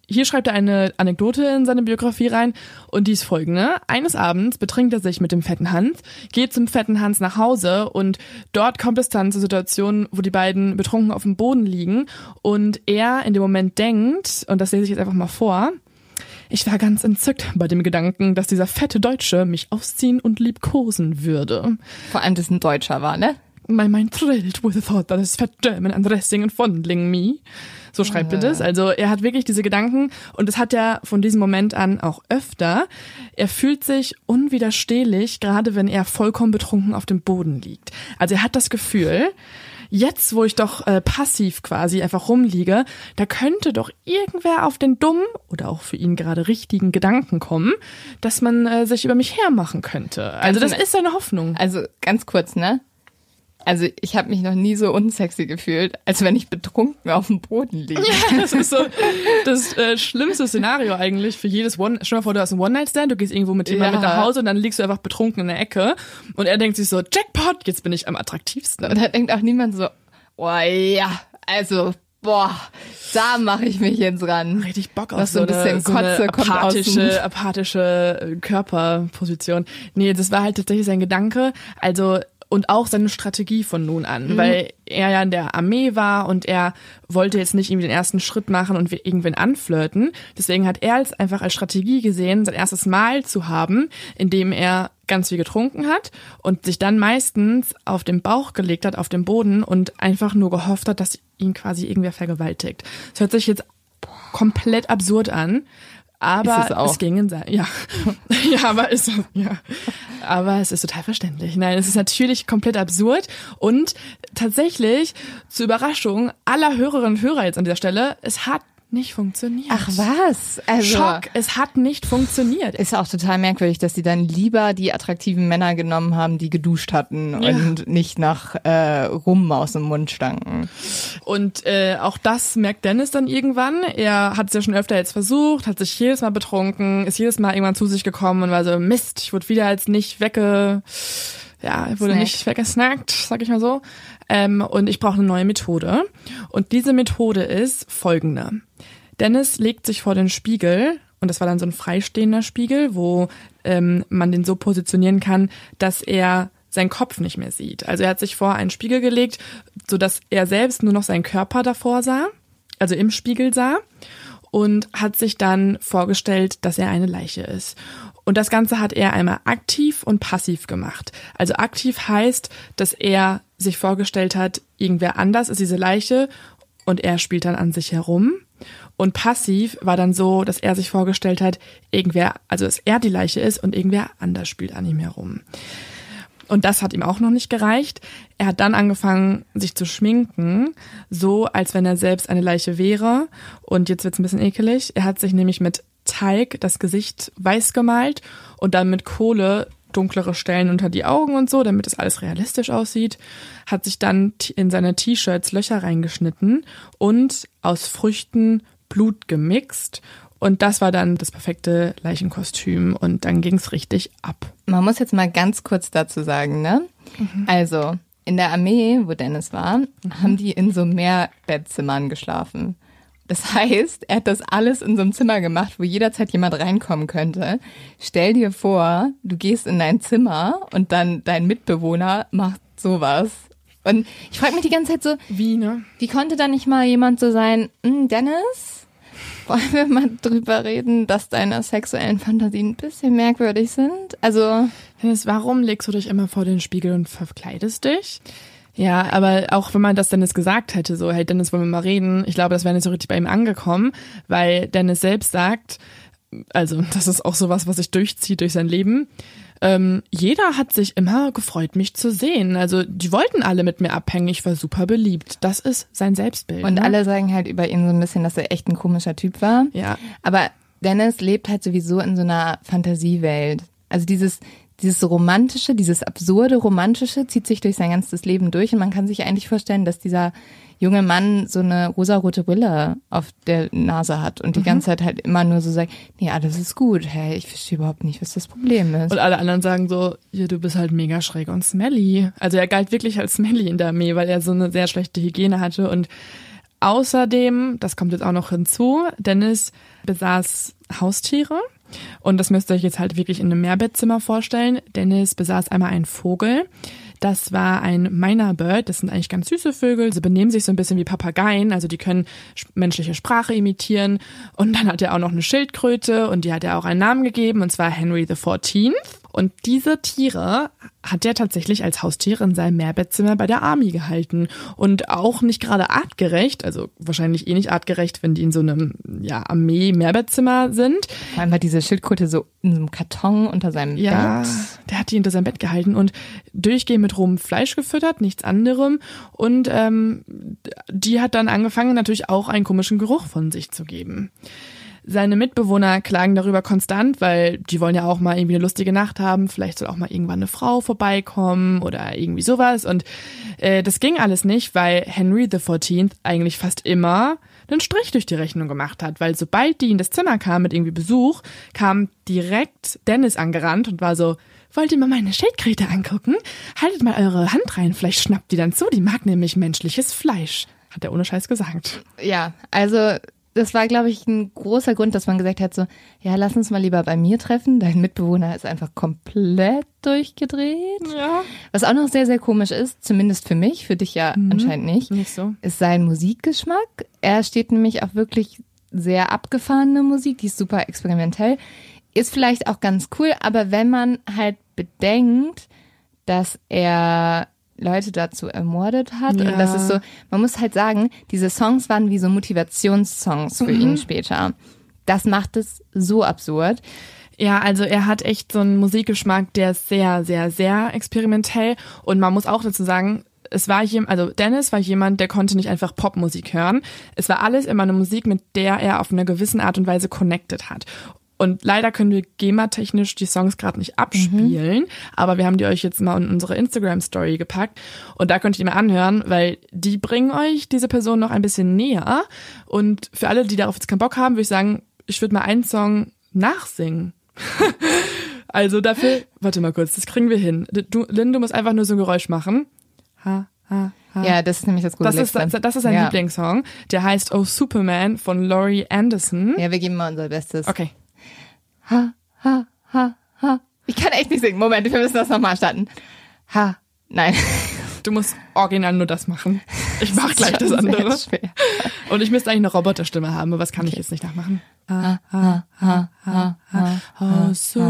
hier schreibt er eine Anekdote in seine Biografie rein und die ist folgende. Eines Abends betrinkt er sich mit dem fetten Hans, geht zum fetten Hans nach Hause und dort kommt es dann zur Situation, wo die beiden betrunken auf dem Boden liegen und er in dem Moment denkt, und das lese ich jetzt einfach mal vor, ich war ganz entzückt bei dem Gedanken, dass dieser fette Deutsche mich ausziehen und liebkosen würde. Vor allem, dass ein Deutscher war, ne? My mind thrilled with the thought that his fat German undressing and fondling me. So schreibt er das. Also er hat wirklich diese Gedanken und das hat er von diesem Moment an auch öfter. Er fühlt sich unwiderstehlich, gerade wenn er vollkommen betrunken auf dem Boden liegt. Also er hat das Gefühl, jetzt, wo ich doch äh, passiv quasi einfach rumliege, da könnte doch irgendwer auf den dummen oder auch für ihn gerade richtigen Gedanken kommen, dass man äh, sich über mich hermachen könnte. Also das ist seine Hoffnung. Also ganz kurz, ne? Also ich habe mich noch nie so unsexy gefühlt, als wenn ich betrunken auf dem Boden liege. Ja, das ist so das äh, schlimmste Szenario eigentlich für jedes One. Stell dir mal vor, du hast einen One-Night-Stand, du gehst irgendwo mit jemandem Ja. mit nach Hause und dann liegst du einfach betrunken in der Ecke und er denkt sich so, Jackpot, jetzt bin ich am attraktivsten. Und da denkt auch niemand so, oh ja, also boah, da mache ich mich jetzt ran. Richtig Bock auf Was so, so ein bisschen eine, so eine Kotze kommt aus dem- apathische, apathische Körperposition. Nee, das war halt tatsächlich sein Gedanke. Also und auch seine Strategie von nun an, mhm. weil er ja in der Armee war und er wollte jetzt nicht irgendwie den ersten Schritt machen und irgendwen anflirten. Deswegen hat er es einfach als Strategie gesehen, sein erstes Mal zu haben, in dem er ganz viel getrunken hat und sich dann meistens auf den Bauch gelegt hat, auf den Boden und einfach nur gehofft hat, dass ihn quasi irgendwer vergewaltigt. Das hört sich jetzt komplett absurd an. Aber Ist es auch. es ging in sein, ja. Ja, aber ist, ja. Aber es ist total verständlich. Nein, es ist natürlich komplett absurd und tatsächlich zur Überraschung aller Hörerinnen und Hörer jetzt an dieser Stelle, es hat nicht funktioniert. Ach was? Also Schock, es hat nicht funktioniert. ist auch total merkwürdig, dass die dann lieber die attraktiven Männer genommen haben, die geduscht hatten Ja. und nicht nach äh, Rum aus dem Mund stanken. Und äh, auch das merkt Dennis dann irgendwann. Er hat es ja schon öfter jetzt versucht, hat sich jedes Mal betrunken, ist jedes Mal irgendwann zu sich gekommen und war so, Mist, ich wurde wieder als nicht wegge... Ja, ich wurde Snack. nicht weggesnackt, sag ich mal so. Ähm, und ich brauche eine neue Methode. Und diese Methode ist folgende. Dennis legt sich vor den Spiegel, und das war dann so ein freistehender Spiegel, wo ähm, man den so positionieren kann, dass er seinen Kopf nicht mehr sieht. Also er hat sich vor einen Spiegel gelegt, sodass er selbst nur noch seinen Körper davor sah, also im Spiegel sah, und hat sich dann vorgestellt, dass er eine Leiche ist. Und das Ganze hat er einmal aktiv und passiv gemacht. Also aktiv heißt, dass er sich vorgestellt hat, irgendwer anders ist diese Leiche und er spielt dann an sich herum. Und passiv war dann so, dass er sich vorgestellt hat, irgendwer, also dass er die Leiche ist und irgendwer anders spielt an ihm herum. Und das hat ihm auch noch nicht gereicht. Er hat dann angefangen, sich zu schminken, so als wenn er selbst eine Leiche wäre. Und jetzt wird's ein bisschen ekelig. Er hat sich nämlich mit Teig das Gesicht weiß gemalt und dann mit Kohle dunklere Stellen unter die Augen und so, damit es alles realistisch aussieht. Hat sich dann in seine T-Shirts Löcher reingeschnitten und aus Früchten Blut gemixt. Und das war dann das perfekte Leichenkostüm und dann ging's richtig ab. Man muss jetzt mal ganz kurz dazu sagen, ne? Mhm. Also, in der Armee, wo Dennis war, mhm. haben die in so Mehrbettzimmern geschlafen. Das heißt, er hat das alles in so einem Zimmer gemacht, wo jederzeit jemand reinkommen könnte. Stell dir vor, du gehst in dein Zimmer und dann dein Mitbewohner macht sowas. Und ich frage mich die ganze Zeit so, wie, ne? Wie konnte da nicht mal jemand so sein, Dennis, wollen wir mal drüber reden, dass deine sexuellen Fantasien ein bisschen merkwürdig sind? Also, Dennis, warum legst du dich immer vor den Spiegel und verkleidest dich? Ja, aber auch wenn man das Dennis gesagt hätte, so, hey Dennis, wollen wir mal reden, ich glaube, das wäre nicht so richtig bei ihm angekommen, weil Dennis selbst sagt, also das ist auch sowas, was sich durchzieht durch sein Leben, ähm, jeder hat sich immer gefreut, mich zu sehen. Also die wollten alle mit mir abhängen, ich war super beliebt. Das ist sein Selbstbild. Und ne? alle sagen halt über ihn so ein bisschen, dass er echt ein komischer Typ war. Ja. Aber Dennis lebt halt sowieso in so einer Fantasiewelt. Also dieses Dieses romantische, dieses absurde romantische zieht sich durch sein ganzes Leben durch und man kann sich eigentlich vorstellen, dass dieser junge Mann so eine rosarote Brille auf der Nase hat und die mhm. ganze Zeit halt immer nur so sagt, nee, alles ist gut, hey, ich verstehe überhaupt nicht, was das Problem ist. Und alle anderen sagen so, ja, du bist halt mega schräg und smelly. Also er galt wirklich als smelly in der Armee, weil er so eine sehr schlechte Hygiene hatte und Außerdem, das kommt jetzt auch noch hinzu, Dennis besaß Haustiere. Und das müsst ihr euch jetzt halt wirklich in einem Mehrbettzimmer vorstellen. Dennis besaß einmal einen Vogel. Das war ein Myna Bird. Das sind eigentlich ganz süße Vögel. Sie benehmen sich so ein bisschen wie Papageien. Also die können menschliche Sprache imitieren. Und dann hat er auch noch eine Schildkröte und die hat er auch einen Namen gegeben. Und zwar Henry the fourteenth. Und diese Tiere hat er tatsächlich als Haustiere in seinem Mehrbettzimmer bei der Army gehalten. Und auch nicht gerade artgerecht, also wahrscheinlich eh nicht artgerecht, wenn die in so einem ja, Armee-Mehrbettzimmer sind. Vor allem war diese Schildkröte so in so einem Karton unter seinem ja, Bett. Der hat die unter seinem Bett gehalten und durchgehend mit rohem Fleisch gefüttert, nichts anderem. Und ähm, die hat dann angefangen, natürlich auch einen komischen Geruch von sich zu geben. Seine Mitbewohner klagen darüber konstant, weil die wollen ja auch mal irgendwie eine lustige Nacht haben. Vielleicht soll auch mal irgendwann eine Frau vorbeikommen oder irgendwie sowas. Und äh, das ging alles nicht, weil Henry the fourteenth eigentlich fast immer einen Strich durch die Rechnung gemacht hat. Weil sobald die in das Zimmer kam mit irgendwie Besuch, kam direkt Dennis angerannt und war so, wollt ihr mal meine Schildkröte angucken? Haltet mal eure Hand rein, vielleicht schnappt die dann zu. Die mag nämlich menschliches Fleisch, hat er ohne Scheiß gesagt. Ja, also das war, glaube ich, ein großer Grund, dass man gesagt hat, so, ja, lass uns mal lieber bei mir treffen. Dein Mitbewohner ist einfach komplett durchgedreht. Ja. Was auch noch sehr, sehr komisch ist, zumindest für mich, für dich ja mhm. anscheinend nicht, nicht so. ist sein Musikgeschmack. Er steht nämlich auf wirklich sehr abgefahrene Musik, die ist super experimentell. Ist vielleicht auch ganz cool, aber wenn man halt bedenkt, dass er Leute dazu ermordet hat. Ja. Und das ist so, man muss halt sagen, diese Songs waren wie so Motivationssongs für mhm. ihn später. Das macht es so absurd. Ja, also er hat echt so einen Musikgeschmack, der ist sehr, sehr, sehr experimentell. Und man muss auch dazu sagen, es war jemand, also Dennis war jemand, der konnte nicht einfach Popmusik hören. Es war alles immer eine Musik, mit der er auf eine gewisse Art und Weise connected hat. Und leider können wir GEMA-technisch die Songs gerade nicht abspielen, mhm. aber wir haben die euch jetzt mal in unsere Instagram-Story gepackt und da könnt ihr die mal anhören, weil die bringen euch diese Person noch ein bisschen näher. Und für alle, die darauf jetzt keinen Bock haben, würde ich sagen, ich würde mal einen Song nachsingen. Also dafür, warte mal kurz, das kriegen wir hin. Du, Lynn, du musst einfach nur so ein Geräusch machen. Ha, ha, ha. Ja, das ist nämlich das Gruseligste. Das ist, das ist ein ja. Lieblingssong, der heißt Oh Superman von Laurie Anderson. Ja, wir geben mal unser Bestes. Okay. Ha, ha, ha, ha. Ich kann echt nicht singen. Moment, wir müssen das nochmal starten. Ha, nein. Du musst original nur das machen. Ich mach gleich das andere. Und ich müsste eigentlich eine Roboterstimme haben, aber was kann okay. ich jetzt nicht nachmachen? Ha, ha, ha, ha, ha. Oh,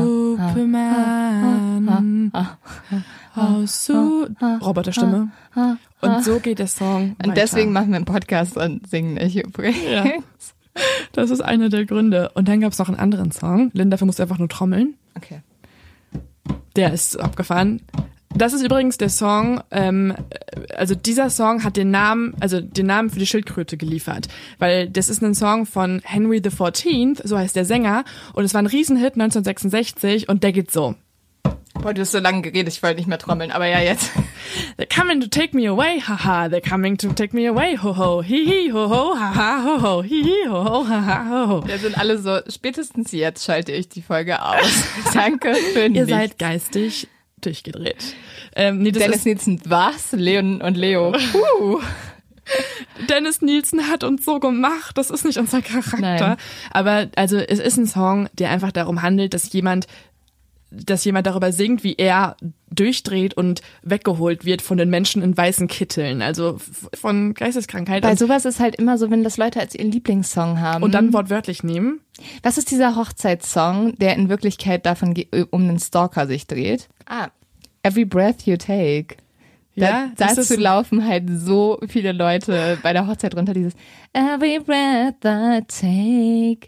Superman. Oh, Su... Roboterstimme. Und so geht der Song Und weiter. Deswegen machen wir einen Podcast und singen nicht übrigens. Ja. Das ist einer der Gründe. Und dann gab es noch einen anderen Song. Lynn, dafür musst du einfach nur trommeln. Okay. Der ist abgefahren. Das ist übrigens der Song, ähm, also dieser Song hat den Namen, also den Namen für die Schildkröte geliefert. Weil das ist ein Song von Henry the fourteenth, so heißt der Sänger. Und es war ein Riesenhit neunzehnhundertsechsundsechzig und der geht so. Boah, du hast so lange geredet, ich wollte nicht mehr trommeln, aber ja, jetzt. They're coming to take me away, haha, they're coming to take me away, ho ho, hi hi, ho ho, haha, ho ho, hi hi, ho ho, haha, ho ho. Wir sind alle so, spätestens jetzt schalte ich die Folge aus. Danke für nichts. Ihr seid geistig durchgedreht. Ähm, nee, das Dennis Nielsen, was? Leon und Leo. Uh. Dennis Nielsen hat uns so gemacht, das ist nicht unser Charakter. Nein. Aber also es ist ein Song, der einfach darum handelt, dass jemand dass jemand darüber singt, wie er durchdreht und weggeholt wird von den Menschen in weißen Kitteln, also von Geisteskrankheit. Bei sowas ist halt immer so, wenn das Leute als ihren Lieblingssong haben. Und dann wortwörtlich nehmen. Was ist dieser Hochzeitssong, der in Wirklichkeit davon um einen Stalker sich dreht? Ah, Every Breath You Take. Ja, da, dazu laufen halt so viele Leute bei der Hochzeit runter, dieses Every Breath I Take.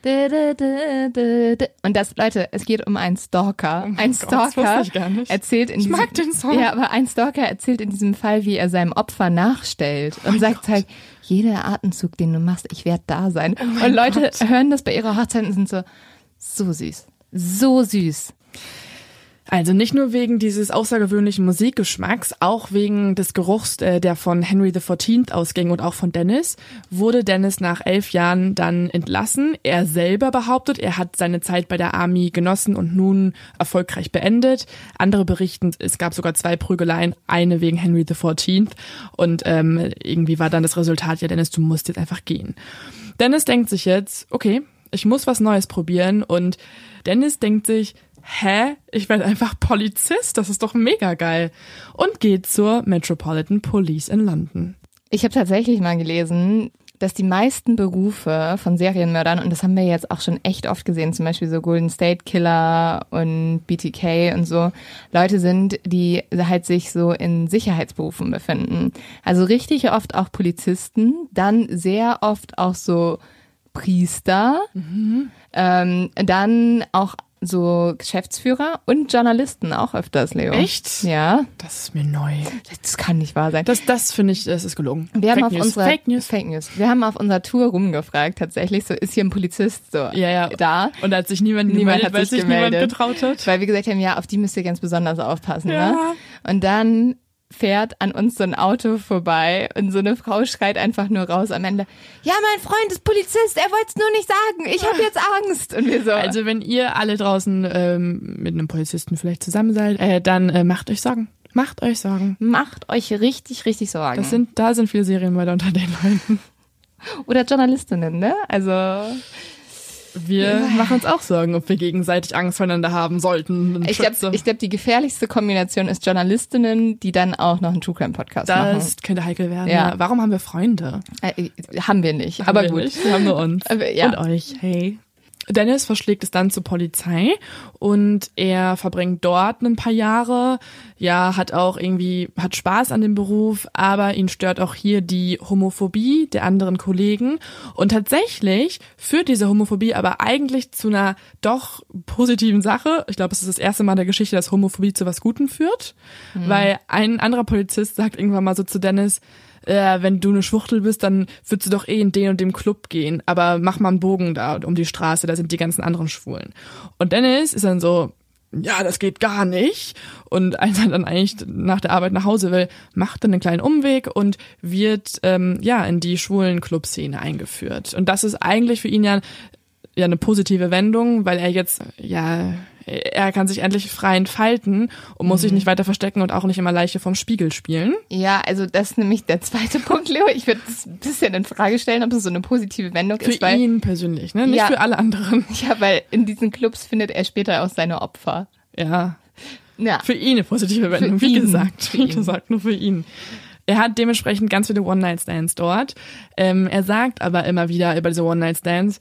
Und das, Leute, es geht um einen Stalker. Oh ein Gott, Stalker das ich gar nicht. erzählt in ich diesem, mag den Song. Ja, aber ein Stalker erzählt in diesem Fall, wie er seinem Opfer nachstellt und oh sagt Gott. halt, jeder Atemzug, den du machst, ich werde da sein. Oh und Leute Gott. hören das bei ihrer Hochzeit und sind so, so süß, so süß. Also nicht nur wegen dieses außergewöhnlichen Musikgeschmacks, auch wegen des Geruchs, äh, der von Henry the fourteenth ausging und auch von Dennis, wurde Dennis nach elf Jahren dann entlassen. Er selber behauptet, er hat seine Zeit bei der Army genossen und nun erfolgreich beendet. Andere berichten, es gab sogar zwei Prügeleien, eine wegen Henry the fourteenth und ähm, irgendwie war dann das Resultat, ja Dennis, du musst jetzt einfach gehen. Dennis denkt sich jetzt, okay, ich muss was Neues probieren und Dennis denkt sich, hä? Ich werde einfach Polizist, das ist doch mega geil. Und geht zur Metropolitan Police in London. Ich habe tatsächlich mal gelesen, dass die meisten Berufe von Serienmördern, und das haben wir jetzt auch schon echt oft gesehen, zum Beispiel so Golden State Killer und B T K und so, Leute sind, die halt sich so in Sicherheitsberufen befinden. Also richtig oft auch Polizisten, dann sehr oft auch so Priester, mhm. ähm, dann auch so Geschäftsführer und Journalisten auch öfters, Leo. Echt? Ja. Das ist mir neu. Das kann nicht wahr sein. Das, das finde ich, das ist gelogen. Wir haben Fake auf News. unserer Fake News. Fake News. Wir haben auf unserer Tour rumgefragt, tatsächlich, so ist hier ein Polizist so ja, ja. da. Und da hat sich niemand, niemand gemeldet, hat weil sich sich gemeldet, niemand getraut hat. Weil wir gesagt haben, ja, auf die müsst ihr ganz besonders aufpassen, ja. ne? Und dann fährt an uns so ein Auto vorbei und so eine Frau schreit einfach nur raus am Ende, ja, mein Freund ist Polizist, er wollte es nur nicht sagen, ich habe jetzt Angst. Und wir so. Also wenn ihr alle draußen ähm, mit einem Polizisten vielleicht zusammen seid, äh, dann äh, macht euch Sorgen. Macht euch Sorgen. Macht euch richtig, richtig Sorgen. Das sind, da sind viele Serienmörder unter den Leuten. Oder Journalistinnen, ne? Also wir ja. machen uns auch Sorgen, ob wir gegenseitig Angst voneinander haben sollten. Ich glaube, ich glaub, die gefährlichste Kombination ist Journalistinnen, die dann auch noch einen True Crime Podcast das machen. Das könnte heikel werden. Ja. Ja. Warum haben wir Freunde? Äh, haben wir nicht, haben aber wir gut. Nicht. Wir haben nur uns aber, ja. und euch. Hey. Dennis verschlägt es dann zur Polizei und er verbringt dort ein paar Jahre, ja, hat auch irgendwie, hat Spaß an dem Beruf, aber ihn stört auch hier die Homophobie der anderen Kollegen und tatsächlich führt diese Homophobie aber eigentlich zu einer doch positiven Sache. Ich glaube, es ist das erste Mal in der Geschichte, dass Homophobie zu was Gutem führt, mhm. weil ein anderer Polizist sagt irgendwann mal so zu Dennis, Äh, wenn du eine Schwuchtel bist, dann würdest du doch eh in den und dem Club gehen, aber mach mal einen Bogen da um die Straße, da sind die ganzen anderen Schwulen. Und Dennis ist dann so, ja, das geht gar nicht. Und als er dann eigentlich nach der Arbeit nach Hause will, macht dann einen kleinen Umweg und wird ähm, ja in die schwulen Clubszene eingeführt. Und das ist eigentlich für ihn ja, ja eine positive Wendung, weil er jetzt, ja, er kann sich endlich frei entfalten und muss mhm. sich nicht weiter verstecken und auch nicht immer Leiche vom Spiegel spielen. Ja, also das ist nämlich der zweite Punkt, Leo. Ich würde das ein bisschen in Frage stellen, ob das so eine positive Wendung für ist. Für ihn persönlich, ne? Nicht ja, für alle anderen. Ja, weil in diesen Clubs findet er später auch seine Opfer. Ja. ja. Für ihn eine positive Wendung, für wie ihn. gesagt. Für wie ihn. gesagt, nur für ihn. Er hat dementsprechend ganz viele One-Night-Stands dort. Ähm, er sagt aber immer wieder über diese One-Night-Stands,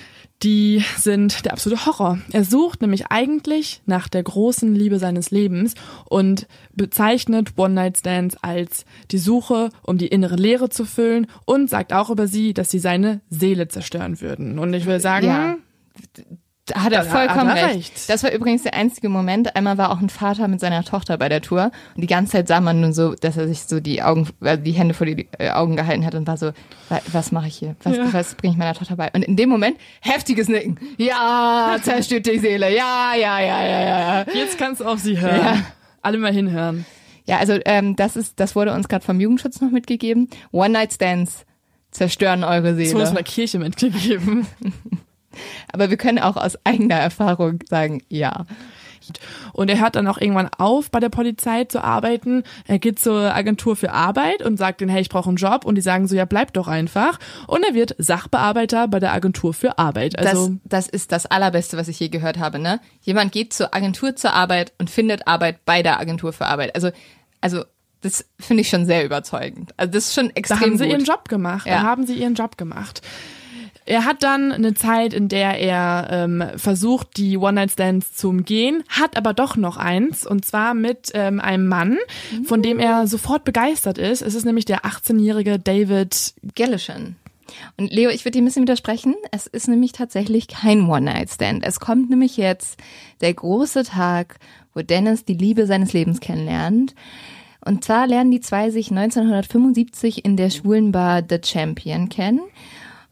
die sind der absolute Horror. Er sucht nämlich eigentlich nach der großen Liebe seines Lebens und bezeichnet One-Night-Stands als die Suche, um die innere Leere zu füllen und sagt auch über sie, dass sie seine Seele zerstören würden. Und ich will sagen, ja. Da hat er vollkommen hat er recht. recht. Das war übrigens der einzige Moment. Einmal war auch ein Vater mit seiner Tochter bei der Tour und die ganze Zeit sah man nur so, dass er sich so die Augen, äh, die Hände vor die äh, Augen gehalten hat und war so, wa- was mache ich hier? Was, Ja. was bringe ich meiner Tochter bei? Und in dem Moment heftiges Nicken. Ja, zerstört die Seele. Ja, ja, ja, ja, ja. Jetzt kannst du auf sie hören. Ja. Alle mal hinhören. Ja, also ähm, das ist, das wurde uns gerade vom Jugendschutz noch mitgegeben. One-Night-Stands zerstören eure Das wurde uns in Seele. der Kirche mitgegeben. Aber wir können auch aus eigener Erfahrung sagen, ja. Und er hört dann auch irgendwann auf, bei der Polizei zu arbeiten. Er geht zur Agentur für Arbeit und sagt denen, hey, ich brauche einen Job. Und die sagen so, ja, bleib doch einfach. Und er wird Sachbearbeiter bei der Agentur für Arbeit. Also das, das ist das Allerbeste, was ich je gehört habe, ne? Jemand geht zur Agentur zur Arbeit und findet Arbeit bei der Agentur für Arbeit. Also, also das finde ich schon sehr überzeugend. Also das ist schon extrem da haben sie gut. ihren Job gemacht. Ja. Da haben sie ihren Job gemacht. Er hat dann eine Zeit, in der er ähm, versucht, die One-Night-Stands zu umgehen, hat aber doch noch eins, und zwar mit ähm, einem Mann, von dem er sofort begeistert ist. Es ist nämlich der achtzehnjährige David Gillishan. Und Leo, ich würde dir ein bisschen widersprechen. Es ist nämlich tatsächlich kein One-Night-Stand. Es kommt nämlich jetzt der große Tag, wo Dennis die Liebe seines Lebens kennenlernt. Und zwar lernen die zwei sich neunzehnhundertfünfundsiebzig in der schwulen Bar The Champion kennen.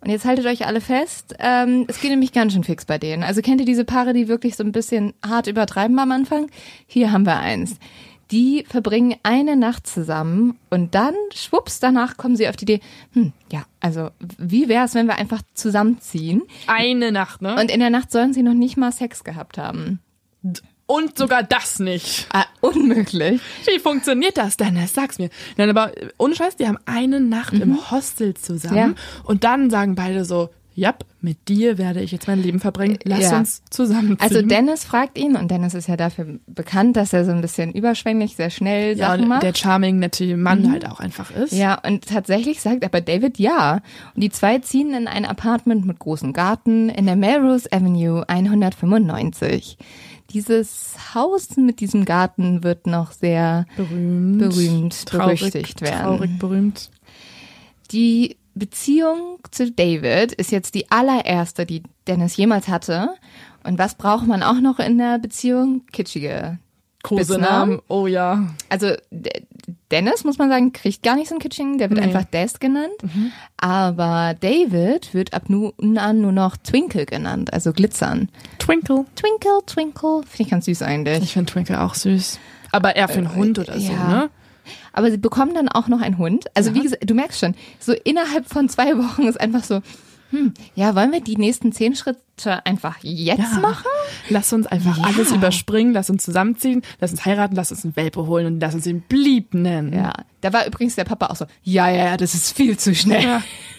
Und jetzt haltet euch alle fest, ähm, es geht nämlich ganz schön fix bei denen. Also kennt ihr diese Paare, die wirklich so ein bisschen hart übertreiben am Anfang? Hier haben wir eins. Die verbringen eine Nacht zusammen und dann, schwupps, danach kommen sie auf die Idee, hm, ja, also wie wäre es, wenn wir einfach zusammenziehen? Eine Nacht, ne? Und in der Nacht sollen sie noch nicht mal Sex gehabt haben. Und sogar das nicht. Ah, unmöglich. Wie funktioniert das denn? Sag's mir. Nein, aber ohne Scheiß, die haben eine Nacht mhm. im Hostel zusammen ja. und dann sagen beide so, ja, mit dir werde ich jetzt mein Leben verbringen. Lass ja. uns zusammenziehen. Also Dennis fragt ihn, und Dennis ist ja dafür bekannt, dass er so ein bisschen überschwänglich, sehr schnell ja, Sachen macht. Der charming, nette Mann mhm. halt auch einfach ist. Ja, und tatsächlich sagt aber David ja. Und die zwei ziehen in ein Apartment mit großem Garten in der Melrose Avenue hundertfünfundneunzig. Dieses Haus mit diesem Garten wird noch sehr berühmt, berühmt traurig, berüchtigt werden. Traurig berühmt. Die Beziehung zu David ist jetzt die allererste, die Dennis jemals hatte. Und was braucht man auch noch in der Beziehung? Kitschige Kosenamen. Oh ja. Also D- Dennis, muss man sagen, kriegt gar nicht so einen kitschigen, der wird Nee. einfach Des genannt. Mhm. Aber David wird ab nun an nur noch Twinkle genannt, also glitzern. Twinkle. Twinkle, Twinkle, finde ich ganz süß eigentlich. Ich finde Twinkle auch süß. Aber eher für einen Hund oder so, ja. ne? Aber sie bekommen dann auch noch einen Hund. Also Ja. wie gesagt, du merkst schon, so innerhalb von zwei Wochen ist einfach so, hm, ja, wollen wir die nächsten zehn Schritte einfach jetzt Ja. machen? Lass uns einfach Ja. alles überspringen, lass uns zusammenziehen, lass uns heiraten, lass uns einen Welpe holen und lass uns den Blieb nennen. Ja, da war übrigens der Papa auch so, ja, ja, ja, das ist viel zu schnell. Ja.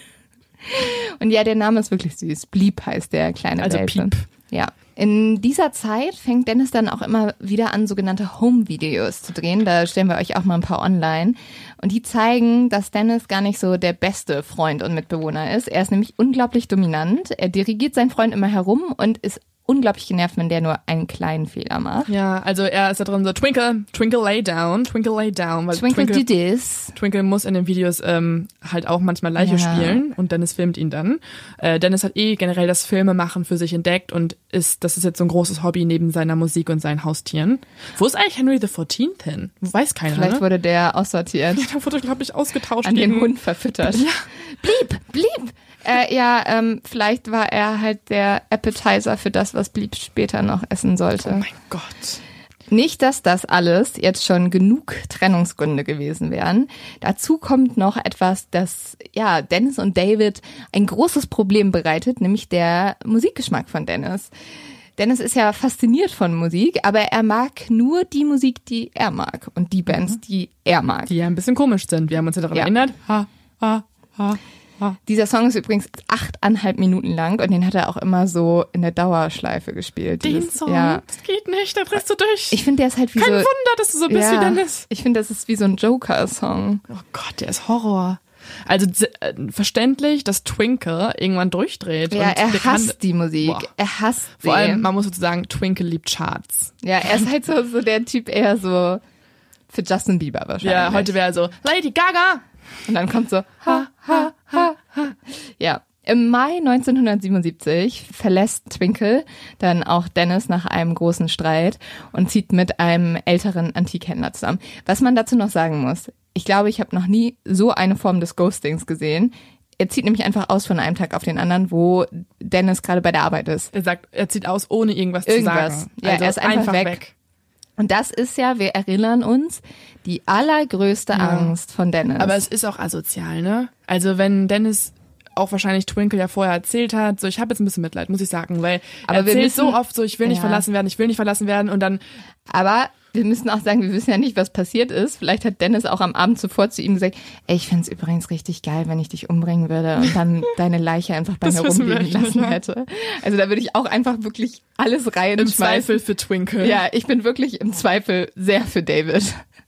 Und ja, der Name ist wirklich süß. Blieb heißt der kleine Also Welpe. Piep. Ja. In dieser Zeit fängt Dennis dann auch immer wieder an, sogenannte Home-Videos zu drehen. Da stellen wir euch auch mal ein paar online. Und die zeigen, dass Dennis gar nicht so der beste Freund und Mitbewohner ist. Er ist nämlich unglaublich dominant. Er dirigiert seinen Freund immer herum und ist unglaublich genervt, wenn der nur einen kleinen Fehler macht. Ja, also er ist da drin so, Twinkle, Twinkle lay down, Twinkle lay down. Weil Twinkle, Twinkle, do this. Twinkle muss in den Videos ähm, halt auch manchmal Leiche Ja. spielen und Dennis filmt ihn dann. Äh, Dennis hat eh generell das Filmemachen für sich entdeckt und ist, das ist jetzt so ein großes Hobby neben seiner Musik und seinen Haustieren. Wo ist eigentlich Henry the fourteenth hin? Weiß keiner, Vielleicht ne? wurde der aussortiert. Ja, der wurde, glaube ich, ausgetauscht An gegen den Hund verfüttert. Ja. Blieb, blieb. Äh, ja, ähm, vielleicht war er halt der Appetizer für das, was Blieb später noch essen sollte. Oh mein Gott. Nicht, dass das alles jetzt schon genug Trennungsgründe gewesen wären. Dazu kommt noch etwas, das ja Dennis und David ein großes Problem bereitet, nämlich der Musikgeschmack von Dennis. Dennis ist ja fasziniert von Musik, aber er mag nur die Musik, die er mag und die Bands, die er mag. Die ja ein bisschen komisch sind. Wir haben uns ja daran Ja. erinnert. Ha, ha, ha. Dieser Song ist übrigens achteinhalb Minuten lang und den hat er auch immer so in der Dauerschleife gespielt. Den Dieses- Song, Ja. das geht nicht, da drehst du durch. Ich finde, der ist halt wie Kein so... Wunder, dass du so bist wie Dennis. Ich finde, das ist wie so ein Joker-Song. Oh Gott, der ist Horror. Also äh, verständlich, dass Twinkle irgendwann durchdreht. Ja, und er der kann- hasst die Musik. Boah. Er hasst sie. Vor allem, man muss sozusagen, Twinkle liebt Charts. Ja, er ist halt so, so der Typ eher so für Justin Bieber wahrscheinlich. Ja, heute wäre er so, Lady Gaga. Und dann kommt so, ha, ha, ha, ha. Ja. Im Mai neunzehnhundertsiebenundsiebzig verlässt Twinkle dann auch Dennis nach einem großen Streit und zieht mit einem älteren Antikhändler zusammen. Was man dazu noch sagen muss, ich glaube, ich habe noch nie so eine Form des Ghostings gesehen. Er zieht nämlich einfach aus von einem Tag auf den anderen, wo Dennis gerade bei der Arbeit ist. Er sagt, er zieht aus, ohne irgendwas, Irgendwas. zu sagen. Ja, also er ist einfach weg. Und das ist ja, wir erinnern uns, die allergrößte Ja. Angst von Dennis. Aber es ist auch asozial, ne? Also wenn Dennis auch wahrscheinlich Twinkle ja vorher erzählt hat, so ich habe jetzt ein bisschen Mitleid, muss ich sagen, weil Aber er wir erzählt müssen- so oft so, ich will nicht Ja. verlassen werden, ich will nicht verlassen werden und dann, Aber wir müssen auch sagen, wir wissen ja nicht, was passiert ist. Vielleicht hat Dennis auch am Abend zuvor zu ihm gesagt, ey, ich fänd's übrigens richtig geil, wenn ich dich umbringen würde und dann deine Leiche einfach bei Das mir wissen wir rumliegen nicht, lassen ne? hätte. Also da würde ich auch einfach wirklich alles rein im Zweifel für Twinkle. Ja, ich bin wirklich im Zweifel sehr für David.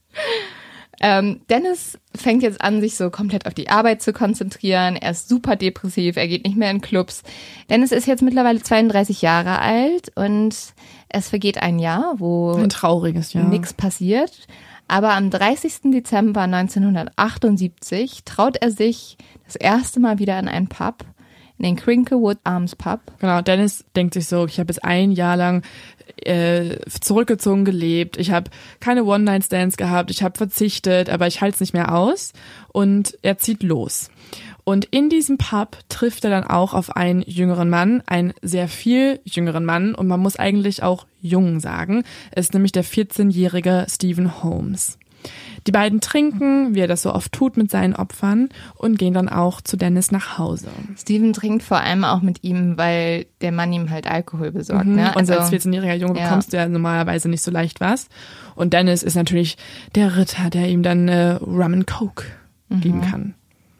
Ähm, Dennis fängt jetzt an, sich so komplett auf die Arbeit zu konzentrieren. Er ist super depressiv, er geht nicht mehr in Clubs. Dennis ist jetzt mittlerweile zweiunddreißig Jahre alt und es vergeht ein Jahr, wo Ein trauriges Jahr. nichts passiert. Aber am dreißigsten Dezember neunzehnhundertachtundsiebzig traut er sich das erste Mal wieder in einen Pub in den Crinklewood Arms Pub. Genau, Dennis denkt sich so, ich habe jetzt ein Jahr lang äh, zurückgezogen gelebt, ich habe keine One-Night-Stands gehabt, ich habe verzichtet, aber ich halte es nicht mehr aus und er zieht los. Und in diesem Pub trifft er dann auch auf einen jüngeren Mann, einen sehr viel jüngeren Mann und man muss eigentlich auch jung sagen, es ist nämlich der vierzehnjährige Stephen Holmes. Die beiden trinken, wie er das so oft tut mit seinen Opfern und gehen dann auch zu Dennis nach Hause. Steven trinkt vor allem auch mit ihm, weil der Mann ihm halt Alkohol besorgt. Mhm. Ne? Also, und als vierzehnjähriger Junge ja. bekommst du ja normalerweise nicht so leicht was. Und Dennis ist natürlich der Ritter, der ihm dann äh, Rum and Coke mhm. geben kann.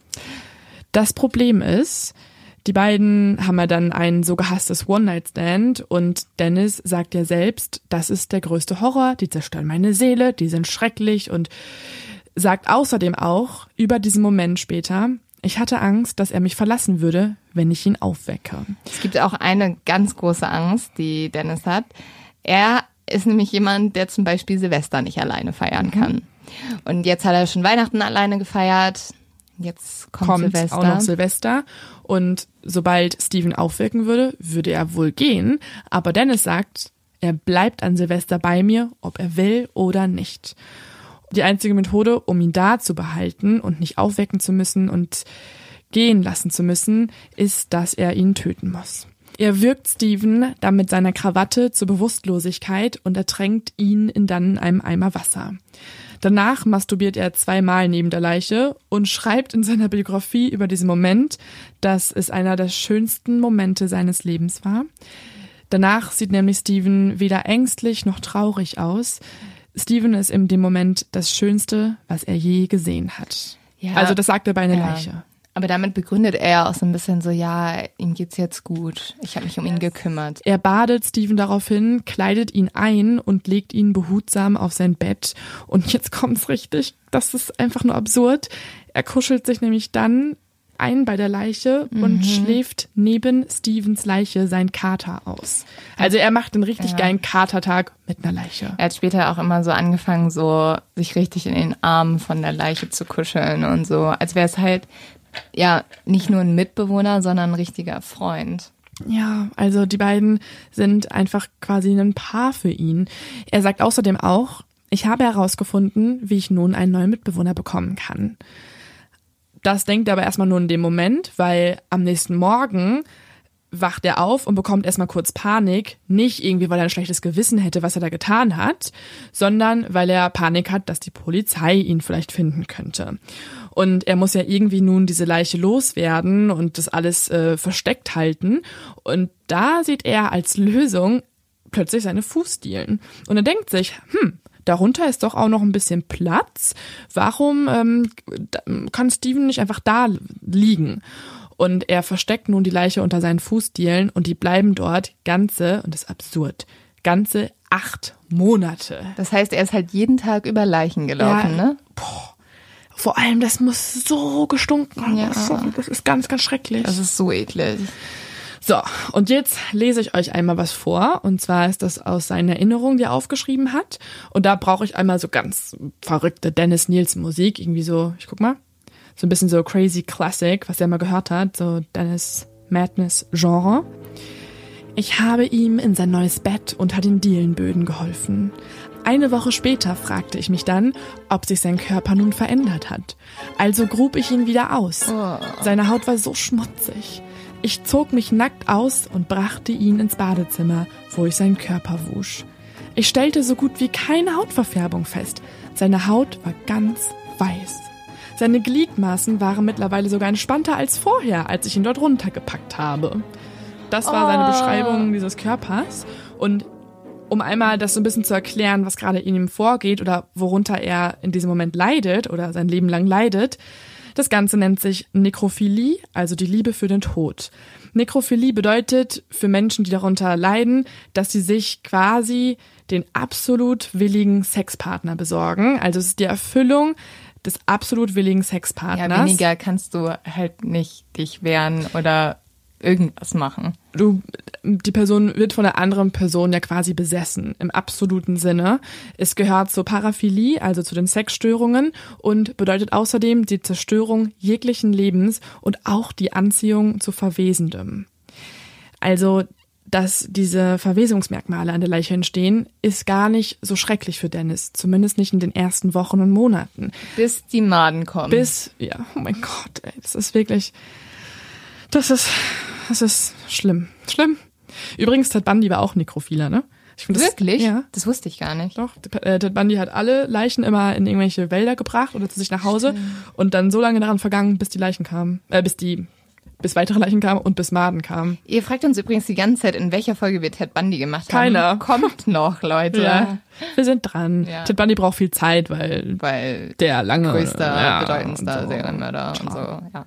Das Problem ist, die beiden haben ja dann ein so gehasstes One-Night-Stand und Dennis sagt ja selbst, das ist der größte Horror, die zerstören meine Seele, die sind schrecklich und sagt außerdem auch über diesen Moment später, ich hatte Angst, dass er mich verlassen würde, wenn ich ihn aufwecke. Es gibt auch eine ganz große Angst, die Dennis hat. Er ist nämlich jemand, der zum Beispiel Silvester nicht alleine feiern kann. Mhm. Und jetzt hat er schon Weihnachten alleine gefeiert. Jetzt kommt, kommt Silvester. auch noch Silvester und sobald Steven aufwecken würde, würde er wohl gehen, aber Dennis sagt, er bleibt an Silvester bei mir, ob er will oder nicht. Die einzige Methode, um ihn da zu behalten und nicht aufwecken zu müssen und gehen lassen zu müssen, ist, dass er ihn töten muss. Er wirkt Steven dann mit seiner Krawatte zur Bewusstlosigkeit und ertränkt ihn in dann einem Eimer Wasser. Danach masturbiert er zweimal neben der Leiche und schreibt in seiner Biografie über diesen Moment, dass es einer der schönsten Momente seines Lebens war. Danach sieht nämlich Steven weder ängstlich noch traurig aus. Steven ist in dem Moment das Schönste, was er je gesehen hat. Ja, also das sagt er bei einer ja. Leiche. Aber damit begründet er ja auch so ein bisschen so, ja, ihm geht's jetzt gut. Ich habe mich um ihn gekümmert. Er badet Steven daraufhin, kleidet ihn ein und legt ihn behutsam auf sein Bett. Und jetzt kommt's richtig, das ist einfach nur absurd. Er kuschelt sich nämlich dann ein bei der Leiche mhm. und schläft neben Stevens Leiche seinen Kater aus. Also er macht einen richtig ja. geilen Katertag mit einer Leiche. Er hat später auch immer so angefangen, so sich richtig in den Armen von der Leiche zu kuscheln und so, als wäre es halt ja, nicht nur ein Mitbewohner, sondern ein richtiger Freund. Ja, also die beiden sind einfach quasi ein Paar für ihn. Er sagt außerdem auch, ich habe herausgefunden, wie ich nun einen neuen Mitbewohner bekommen kann. Das denkt er aber erstmal nur in dem Moment, weil am nächsten Morgen wacht er auf und bekommt erstmal kurz Panik. Nicht irgendwie, weil er ein schlechtes Gewissen hätte, was er da getan hat, sondern weil er Panik hat, dass die Polizei ihn vielleicht finden könnte. Und er muss ja irgendwie nun diese Leiche loswerden und das alles äh, versteckt halten. Und da sieht er als Lösung plötzlich seine Fußdielen. Und er denkt sich, hm, darunter ist doch auch noch ein bisschen Platz. Warum ähm, kann Steven nicht einfach da liegen? Und er versteckt nun die Leiche unter seinen Fußdielen und die bleiben dort ganze, und das ist absurd, ganze acht Monate. Das heißt, er ist halt jeden Tag über Leichen gelaufen, ja, ne? Boah. Vor allem, das muss so gestunken haben. Ja. Das ist ganz, ganz schrecklich. Das ist so eklig. So, und jetzt lese ich euch einmal was vor. Und zwar ist das aus seinen Erinnerungen, die er aufgeschrieben hat. Und da brauche ich einmal so ganz verrückte Dennis Nielsen Musik. Irgendwie so, ich guck mal, so ein bisschen so crazy Classic, was er mal gehört hat. So Dennis Madness Genre. Ich habe ihm in sein neues Bett unter den Dielenböden geholfen. Eine Woche später fragte ich mich dann, ob sich sein Körper nun verändert hat. Also grub ich ihn wieder aus. Oh. Seine Haut war so schmutzig. Ich zog mich nackt aus und brachte ihn ins Badezimmer, wo ich seinen Körper wusch. Ich stellte so gut wie keine Hautverfärbung fest. Seine Haut war ganz weiß. Seine Gliedmaßen waren mittlerweile sogar entspannter als vorher, als ich ihn dort runtergepackt habe. Das war seine Oh. Beschreibung dieses Körpers. Und um einmal das so ein bisschen zu erklären, was gerade in ihm vorgeht oder worunter er in diesem Moment leidet oder sein Leben lang leidet. Das Ganze nennt sich Nekrophilie, also die Liebe für den Tod. Nekrophilie bedeutet für Menschen, die darunter leiden, dass sie sich quasi den absolut willigen Sexpartner besorgen. Also es ist die Erfüllung des absolut willigen Sexpartners. Ja, weniger kannst du halt nicht dich wehren oder irgendwas machen. Du, die Person wird von einer anderen Person ja quasi besessen, im absoluten Sinne. Es gehört zur Paraphilie, also zu den Sexstörungen und bedeutet außerdem die Zerstörung jeglichen Lebens und auch die Anziehung zu Verwesendem. Also, dass diese Verwesungsmerkmale an der Leiche entstehen, ist gar nicht so schrecklich für Dennis. Zumindest nicht in den ersten Wochen und Monaten. Bis die Maden kommen. Bis, ja, oh mein Gott, ey, das ist wirklich, das ist, das ist schlimm. Schlimm. Übrigens, Ted Bundy war auch Nekrophiler, ne? Ich find, das, Wirklich? Ja. Das wusste ich gar nicht. Doch, Ted Bundy hat alle Leichen immer in irgendwelche Wälder gebracht oder zu sich nach Hause und dann so lange daran vergangen, bis die Leichen kamen, äh, bis die bis weitere Leichen kamen und bis Maden kamen. Ihr fragt uns übrigens die ganze Zeit, in welcher Folge wir Ted Bundy gemacht Keiner. haben. Keiner. Kommt noch, Leute. Ja, wir sind dran. Ja. Ted Bundy braucht viel Zeit, weil, weil der lange... größter, ja, bedeutendster so. Serienmörder und so. Ja.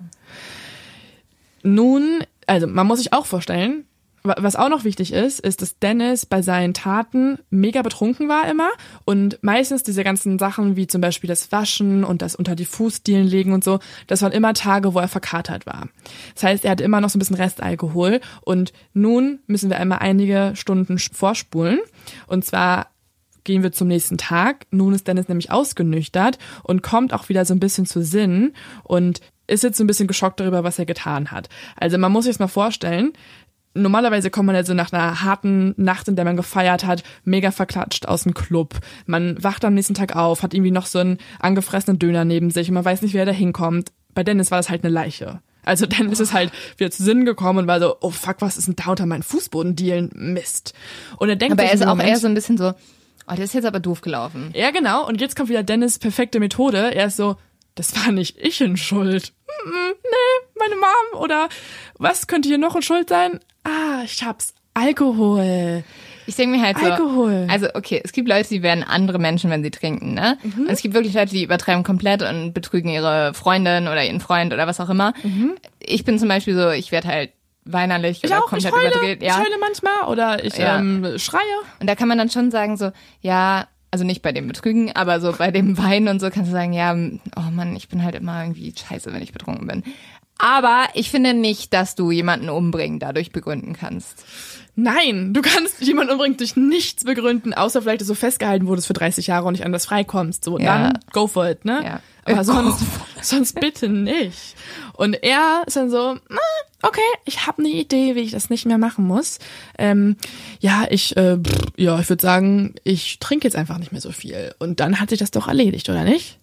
Nun, also man muss sich auch vorstellen, was auch noch wichtig ist, ist, dass Dennis bei seinen Taten mega betrunken war immer und meistens diese ganzen Sachen wie zum Beispiel das Waschen und das unter die Fußdielen legen und so, das waren immer Tage, wo er verkatert war. Das heißt, er hat immer noch so ein bisschen Restalkohol und nun müssen wir einmal einige Stunden vorspulen und zwar gehen wir zum nächsten Tag. Nun ist Dennis nämlich ausgenüchtert und kommt auch wieder so ein bisschen zu Sinn und ist jetzt so ein bisschen geschockt darüber, was er getan hat. Also man muss sich das mal vorstellen, normalerweise kommt man ja so nach einer harten Nacht, in der man gefeiert hat, mega verklatscht aus dem Club. Man wacht am nächsten Tag auf, hat irgendwie noch so einen angefressenen Döner neben sich und man weiß nicht, wer da hinkommt. Bei Dennis war das halt eine Leiche. Also Dennis ist halt wieder zu Sinn gekommen und war so, oh fuck, was ist denn da unter meinen Fußbodendielen? Mist. Und er denkt aber er ist auch Moment, eher so ein bisschen so, oh, der ist jetzt aber doof gelaufen. Ja, genau. Und jetzt kommt wieder Dennis' perfekte Methode. Er ist so, das war nicht ich in Schuld. Nee, meine Mom. Oder was könnte hier noch in Schuld sein? Ah, ich hab's. Alkohol. Ich denke mir halt so, Alkohol. Also okay, es gibt Leute, die werden andere Menschen, wenn sie trinken, ne? Mhm. Und es gibt wirklich Leute, die übertreiben komplett und betrügen ihre Freundin oder ihren Freund oder was auch immer. Mhm. Ich bin zum Beispiel so, ich werde halt weinerlich ich oder auch, komplett ich heule, überdreht. Ja. Ich heule manchmal oder ich ja. ähm, schreie. Und da kann man dann schon sagen so, ja, also nicht bei dem Betrügen, aber so bei dem Weinen und so kannst du sagen, ja, oh Mann, ich bin halt immer irgendwie scheiße, wenn ich betrunken bin. Aber ich finde nicht, dass du jemanden umbringen dadurch begründen kannst. Nein, du kannst jemanden umbringen durch nichts begründen, außer vielleicht, dass du festgehalten wurdest für dreißig Jahre und nicht anders freikommst. So, ja. Dann go for it, ne? Ja. Aber sonst, sonst bitte nicht. Und er ist dann so, okay, ich habe eine Idee, wie ich das nicht mehr machen muss. Ähm, ja, ich, äh, pff, ja, ich würde sagen, ich trinke jetzt einfach nicht mehr so viel. Und dann hat sich das doch erledigt, oder nicht?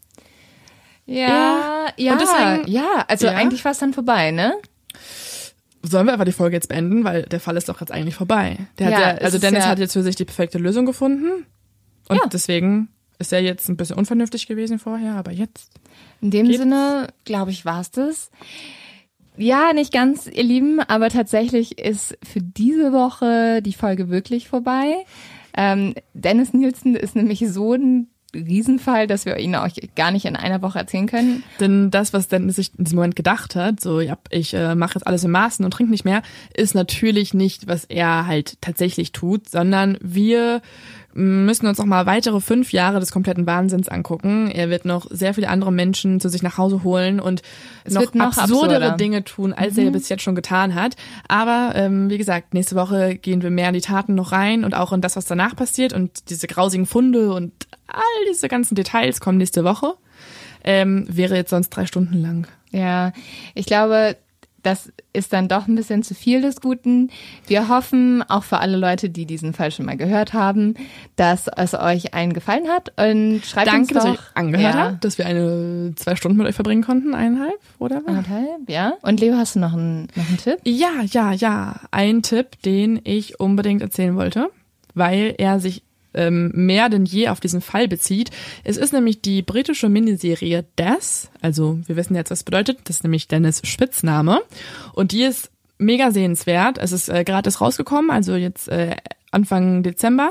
Ja, ja, und deswegen, ja, also ja. eigentlich war es dann vorbei, ne? Sollen wir einfach die Folge jetzt beenden, weil der Fall ist doch jetzt eigentlich vorbei. Der ja, hat ja, also Dennis ja hat jetzt für sich die perfekte Lösung gefunden und ja. deswegen ist er jetzt ein bisschen unvernünftig gewesen vorher, aber jetzt. In dem geht's. Sinne, glaube ich, war's das. Ja, nicht ganz, ihr Lieben, aber tatsächlich ist für diese Woche die Folge wirklich vorbei. Ähm, Dennis Nielsen ist nämlich so ein Riesenfall, dass wir ihn euch gar nicht in einer Woche erzählen können. Denn das, was Dennis sich in diesem Moment gedacht hat, so ja, ich äh, mache jetzt alles in Maßen und trinke nicht mehr, ist natürlich nicht, was er halt tatsächlich tut, sondern wir müssen uns noch mal weitere fünf Jahre des kompletten Wahnsinns angucken. Er wird noch sehr viele andere Menschen zu sich nach Hause holen und es noch, wird noch absurdere absurder. Dinge tun, als mhm. er bis jetzt schon getan hat. Aber ähm, wie gesagt, nächste Woche gehen wir mehr in die Taten noch rein und auch in das, was danach passiert und diese grausigen Funde und all diese ganzen Details kommen nächste Woche. Ähm, wäre jetzt sonst drei Stunden lang. Ja, ich glaube, das ist dann doch ein bisschen zu viel des Guten. Wir hoffen, auch für alle Leute, die diesen Fall schon mal gehört haben, dass es euch allen gefallen hat. Und schreibt Danke, uns doch, dass ihr euch angehört ja. habt, dass wir eine zwei Stunden mit euch verbringen konnten, eineinhalb, oder? Anderthalb, ja. Und Leo, hast du noch einen, noch einen Tipp? Ja, ja, ja. Ein Tipp, den ich unbedingt erzählen wollte, weil er sich ähm, mehr denn je auf diesen Fall bezieht. Es ist nämlich die britische Miniserie Death, also wir wissen jetzt, was das bedeutet, das ist nämlich Dennis' Spitzname und die ist mega sehenswert. Es ist äh, gerade rausgekommen, also jetzt äh, Anfang Dezember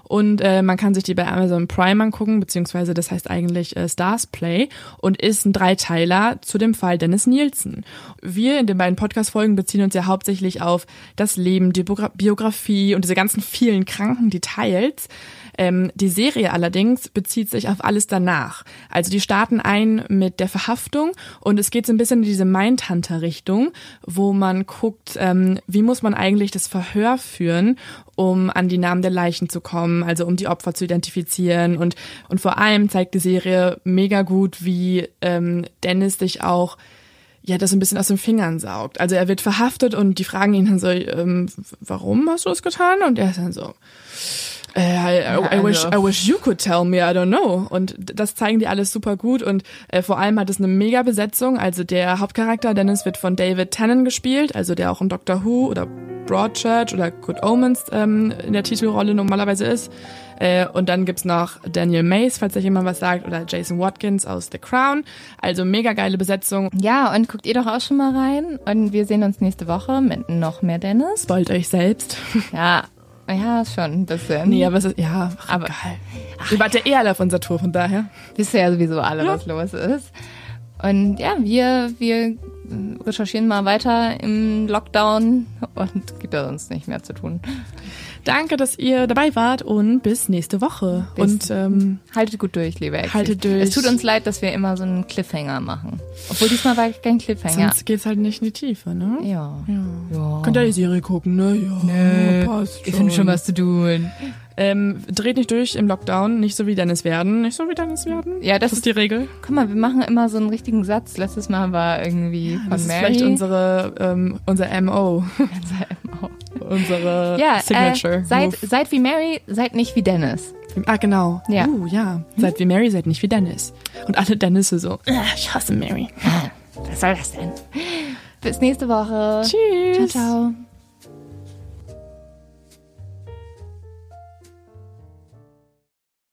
Und äh, man kann sich die bei Amazon Prime angucken, beziehungsweise das heißt eigentlich äh, Stars Play und ist ein Dreiteiler zu dem Fall Dennis Nielsen. Wir in den beiden Podcast-Folgen beziehen uns ja hauptsächlich auf das Leben, die Biografie und diese ganzen vielen kranken Details. Ähm, die Serie allerdings bezieht sich auf alles danach. Also die starten ein mit der Verhaftung und es geht so ein bisschen in diese Mindhunter-Richtung, wo man guckt, ähm, wie muss man eigentlich das Verhör führen, um an die Namen der Leichen zu kommen, also um die Opfer zu identifizieren. Und, und vor allem zeigt die Serie mega gut, wie ähm, Dennis sich auch ja, das ein bisschen aus den Fingern saugt. Also er wird verhaftet und die fragen ihn dann so, ähm, warum hast du das getan? Und er ist dann so, I, I, I, wish, I wish you could tell me, I don't know. Und das zeigen die alles super gut und äh, vor allem hat es eine mega Besetzung. Also der Hauptcharakter Dennis wird von David Tennant gespielt, also der auch in Doctor Who oder Broadchurch oder Good Omens ähm, in der Titelrolle normalerweise ist. Äh, und dann gibt's noch Daniel Mays, falls euch jemand was sagt, oder Jason Watkins aus The Crown. Also mega geile Besetzung. Ja, und guckt ihr doch auch schon mal rein. Und wir sehen uns nächste Woche mit noch mehr Dennis. Spoilt euch selbst. Ja. Ja, schon ein bisschen. Nee, aber es ist, ja, ach, aber geil. Ihr wart ja eh alle auf unserer Tour, von daher. Wisst ihr ja sowieso alle, ja. was los ist. Und ja, wir, wir recherchieren mal weiter im Lockdown und gibt ja sonst nicht mehr zu tun. Danke, dass ihr dabei wart und bis nächste Woche. Bis und ähm, haltet gut durch, liebe Exis. Haltet durch. Es tut uns leid, dass wir immer so einen Cliffhanger machen. Obwohl diesmal war kein Cliffhanger. Sonst geht's halt nicht in die Tiefe, ne? Ja. ja. ja. Könnt ihr die Serie gucken, ne? Ja, Nö, passt schon. Ich finde schon was zu tun. Ähm, dreht nicht durch im Lockdown, nicht so wie Dennis werden. Nicht so wie Dennis werden? Ja, das, das ist die Regel. Guck mal, wir machen immer so einen richtigen Satz. Letztes Mal war irgendwie ja, von das Mary. Das ist vielleicht unsere, ähm, unser M O. Unser M O. Unsere ja, Signature. Äh, seid, seid wie Mary, seid nicht wie Dennis. Ah, genau. Ja. Uh, ja. Seid wie Mary, seid nicht wie Dennis. Und alle Dennisse so, ich hasse Mary. Was soll das denn? Bis nächste Woche. Tschüss. Ciao, ciao.